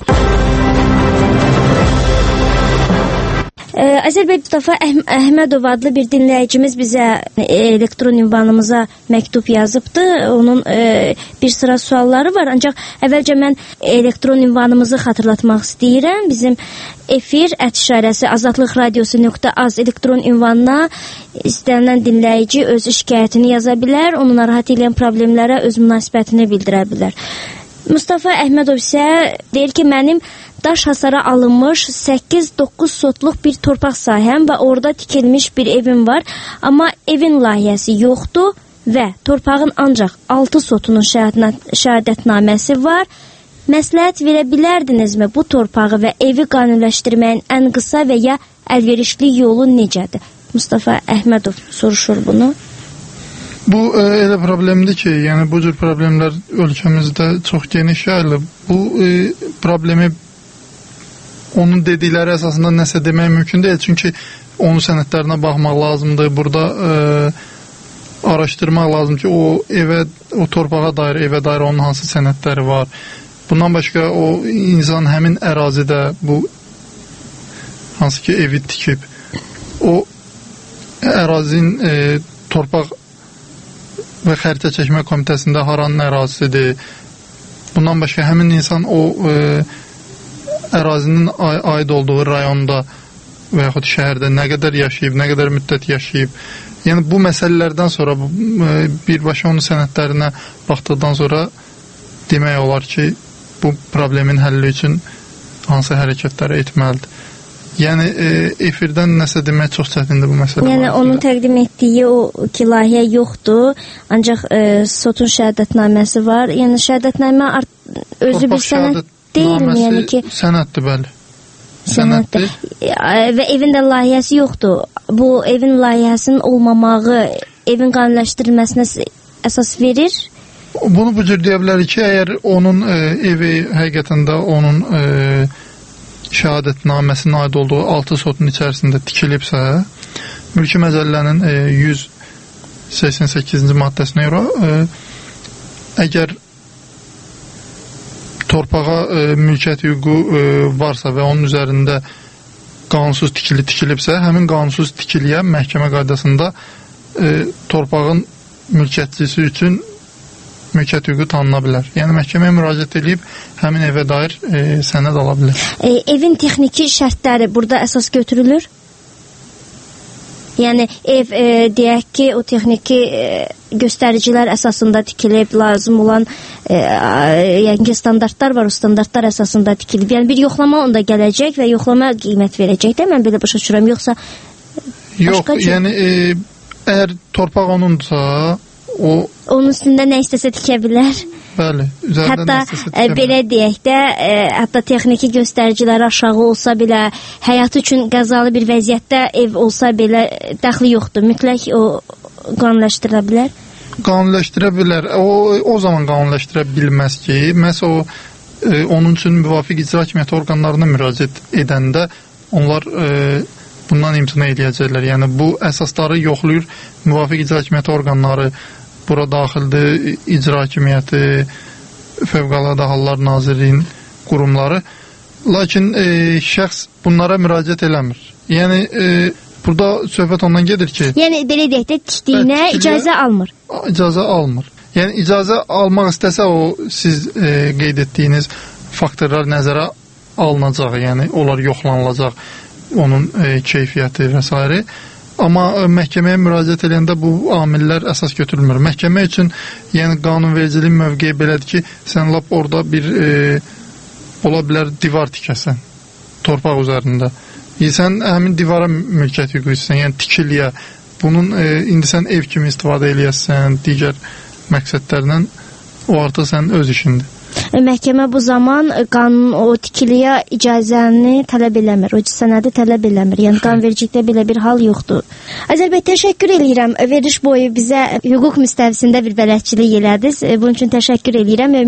Azərbaycan Mustafa Əhmədov adlı bir dinləyicimiz bizə elektron ünvanımıza məktub yazıbdı. Onun bir sıra sualları var. Ancaq əvvəlcə mən elektron ünvanımızı xatırlatmaq istəyirəm. Bizim efir @azatlıqradiosu.az elektron ünvanına istənilən dinləyici öz şikayətini yaza bilər. Onu narahat edən problemlərə öz münasibətini bildirə bilər. Mustafa Əhmədov isə deyir ki, mənim daş hasara alınmış 8-9 sotluq bir torpaq sahəm və orada tikilmiş bir evim var. Amma evin layihəsi yoxdur və torpağın ancaq 6 sotunun şəhadətnaməsi var. Məsləhət verə bilərdinizmi bu torpağı və evi qanunləşdirməyin ən qısa və ya əlverişli yolu necədir? Mustafa Əhmədov soruşur bunu. Bu elə problemdir ki, yəni bu cür problemlər ölkəmizdə çox geniş yayılıb. Bu problemi onun dedikləri əsasında nəsə demək mümkün deyil. Çünki onun sənədlərinə baxmaq lazımdır. Burada araşdırmaq lazım ki, o torpağa dair, evə dair onun hansı sənədləri var. Bundan başqa o insan həmin ərazidə bu hansı ki evi tikib, o ərazinin torpaq və xəritə çəkmə komitəsində haranın ərazisidir. Bundan başqa həmin insan o ərazinin aid olduğu rayonda və yaxud şəhərdə nə qədər yaşayıb, nə qədər müddət yaşayıb. Yəni bu məsələlərdən sonra birbaşa onun sənədlərinə baxdıqdan sonra demək olar ki, bu problemin həlli üçün hansı hərəkətləri etməlidir. Yəni efirdən nəsə demək çox çətindir bu məsələ. Yəni onun təqdim etdiyi o ki, layihə yoxdur, ancaq sotun şəhadətnaməsi var. Yəni şəhadətnamə özü bir sənəd deyilmi? Yəni ki, sənəddir, bəli. Sənəddir. Və evin də layihəsi yoxdur. Bu evin layihəsinin olmamağı evin qanunləşdirilməsinə əsas verir. Bunu bu cür deyə bilərik ki, əgər onun evi həqiqətən də onun şəhadətnaməsinin aid olduğu 6 sotun içərisində tikilibsə, Mülki Məcəllənin 188-ci maddəsinə görə əgər torpağa mülkiyyət hüququ varsa və onun üzərində qanunsuz tikilibsə, həmin qanunsuz tikiliyə məhkəmə qaydasında torpağın mülkiyyətçisi üçün mülkiyyət hüququ tanına bilər. Yəni məhkəməyə müraciət edib həmin evə dair sənəd ala bilər. Evin texniki şərtləri burada əsas götürülür? Yəni ev deyək ki, o texniki göstəricilər əsasında tikilib, lazım olan yəni standartlar var, o standartlar əsasında tikilib. Yəni bir yoxlama onda gələcək və yoxlama qiymət verəcək də, mən belə başa düşürəm, yoxsa başqa cür? Yəni əgər torpaq onunsa, onun üstündə nə istəsə tikə bilər. Bəli, hətta belə deyək də, hətta texniki göstəriciləri aşağı olsa belə, həyat üçün qəzalı bir vəziyyətdə ev olsa belə dəxli yoxdur. Mütləq o qanunləşdirə bilər. Qanunləşdirə bilər. O zaman qanunləşdirə bilməz ki, məhz o onun üçün müvafiq icra hakimiyyəti orqanlarına müraciət edəndə onlar bundan imtina edəcəklər. Yəni bu əsasları yoxlayır müvafiq icra hakimiyyəti orqanları, bura daxildir icra hakimiyyəti, Fövqəladə Hallar Nazirliyinin qurumları. Lakin şəxs bunlara müraciət eləmir. Yəni burada söhbət ondan gedir ki... Yəni belə deyək də tikdiyinə icazə almır. İcazə almır. Yəni icazə almaq istəsə o siz qeyd etdiyiniz faktorlar nəzərə alınacaq. Yəni onlar yoxlanılacaq, onun keyfiyyəti və s. Amma məhkəməyə müraciət edəndə bu amillər əsas götürülmür. Məhkəmə üçün yəni qanunvericiliyin mövqeyi belədir ki, sən lap orada bir ola bilər divar tikəsən torpaq üzərində. Sən həmin divara mülkiyyət hüququ istəyirsən, yəni tikiliyə. Bunun indi sən ev kimi istifadə eləyəsən, digər məqsədlərlə o artıq sənin öz işindir. Məhkəmə bu zaman qanun o tikiliyə icazəni tələb eləmir, o sənədi tələb eləmir. Yəni qanunvericilikdə belə bir hal yoxdur. Azər bəy, təşəkkür eləyirəm. Veriş boyu bizə hüquq müstəvisində bir bələdçilik elədiniz. Bunun üçün təşəkkür eləyirəm.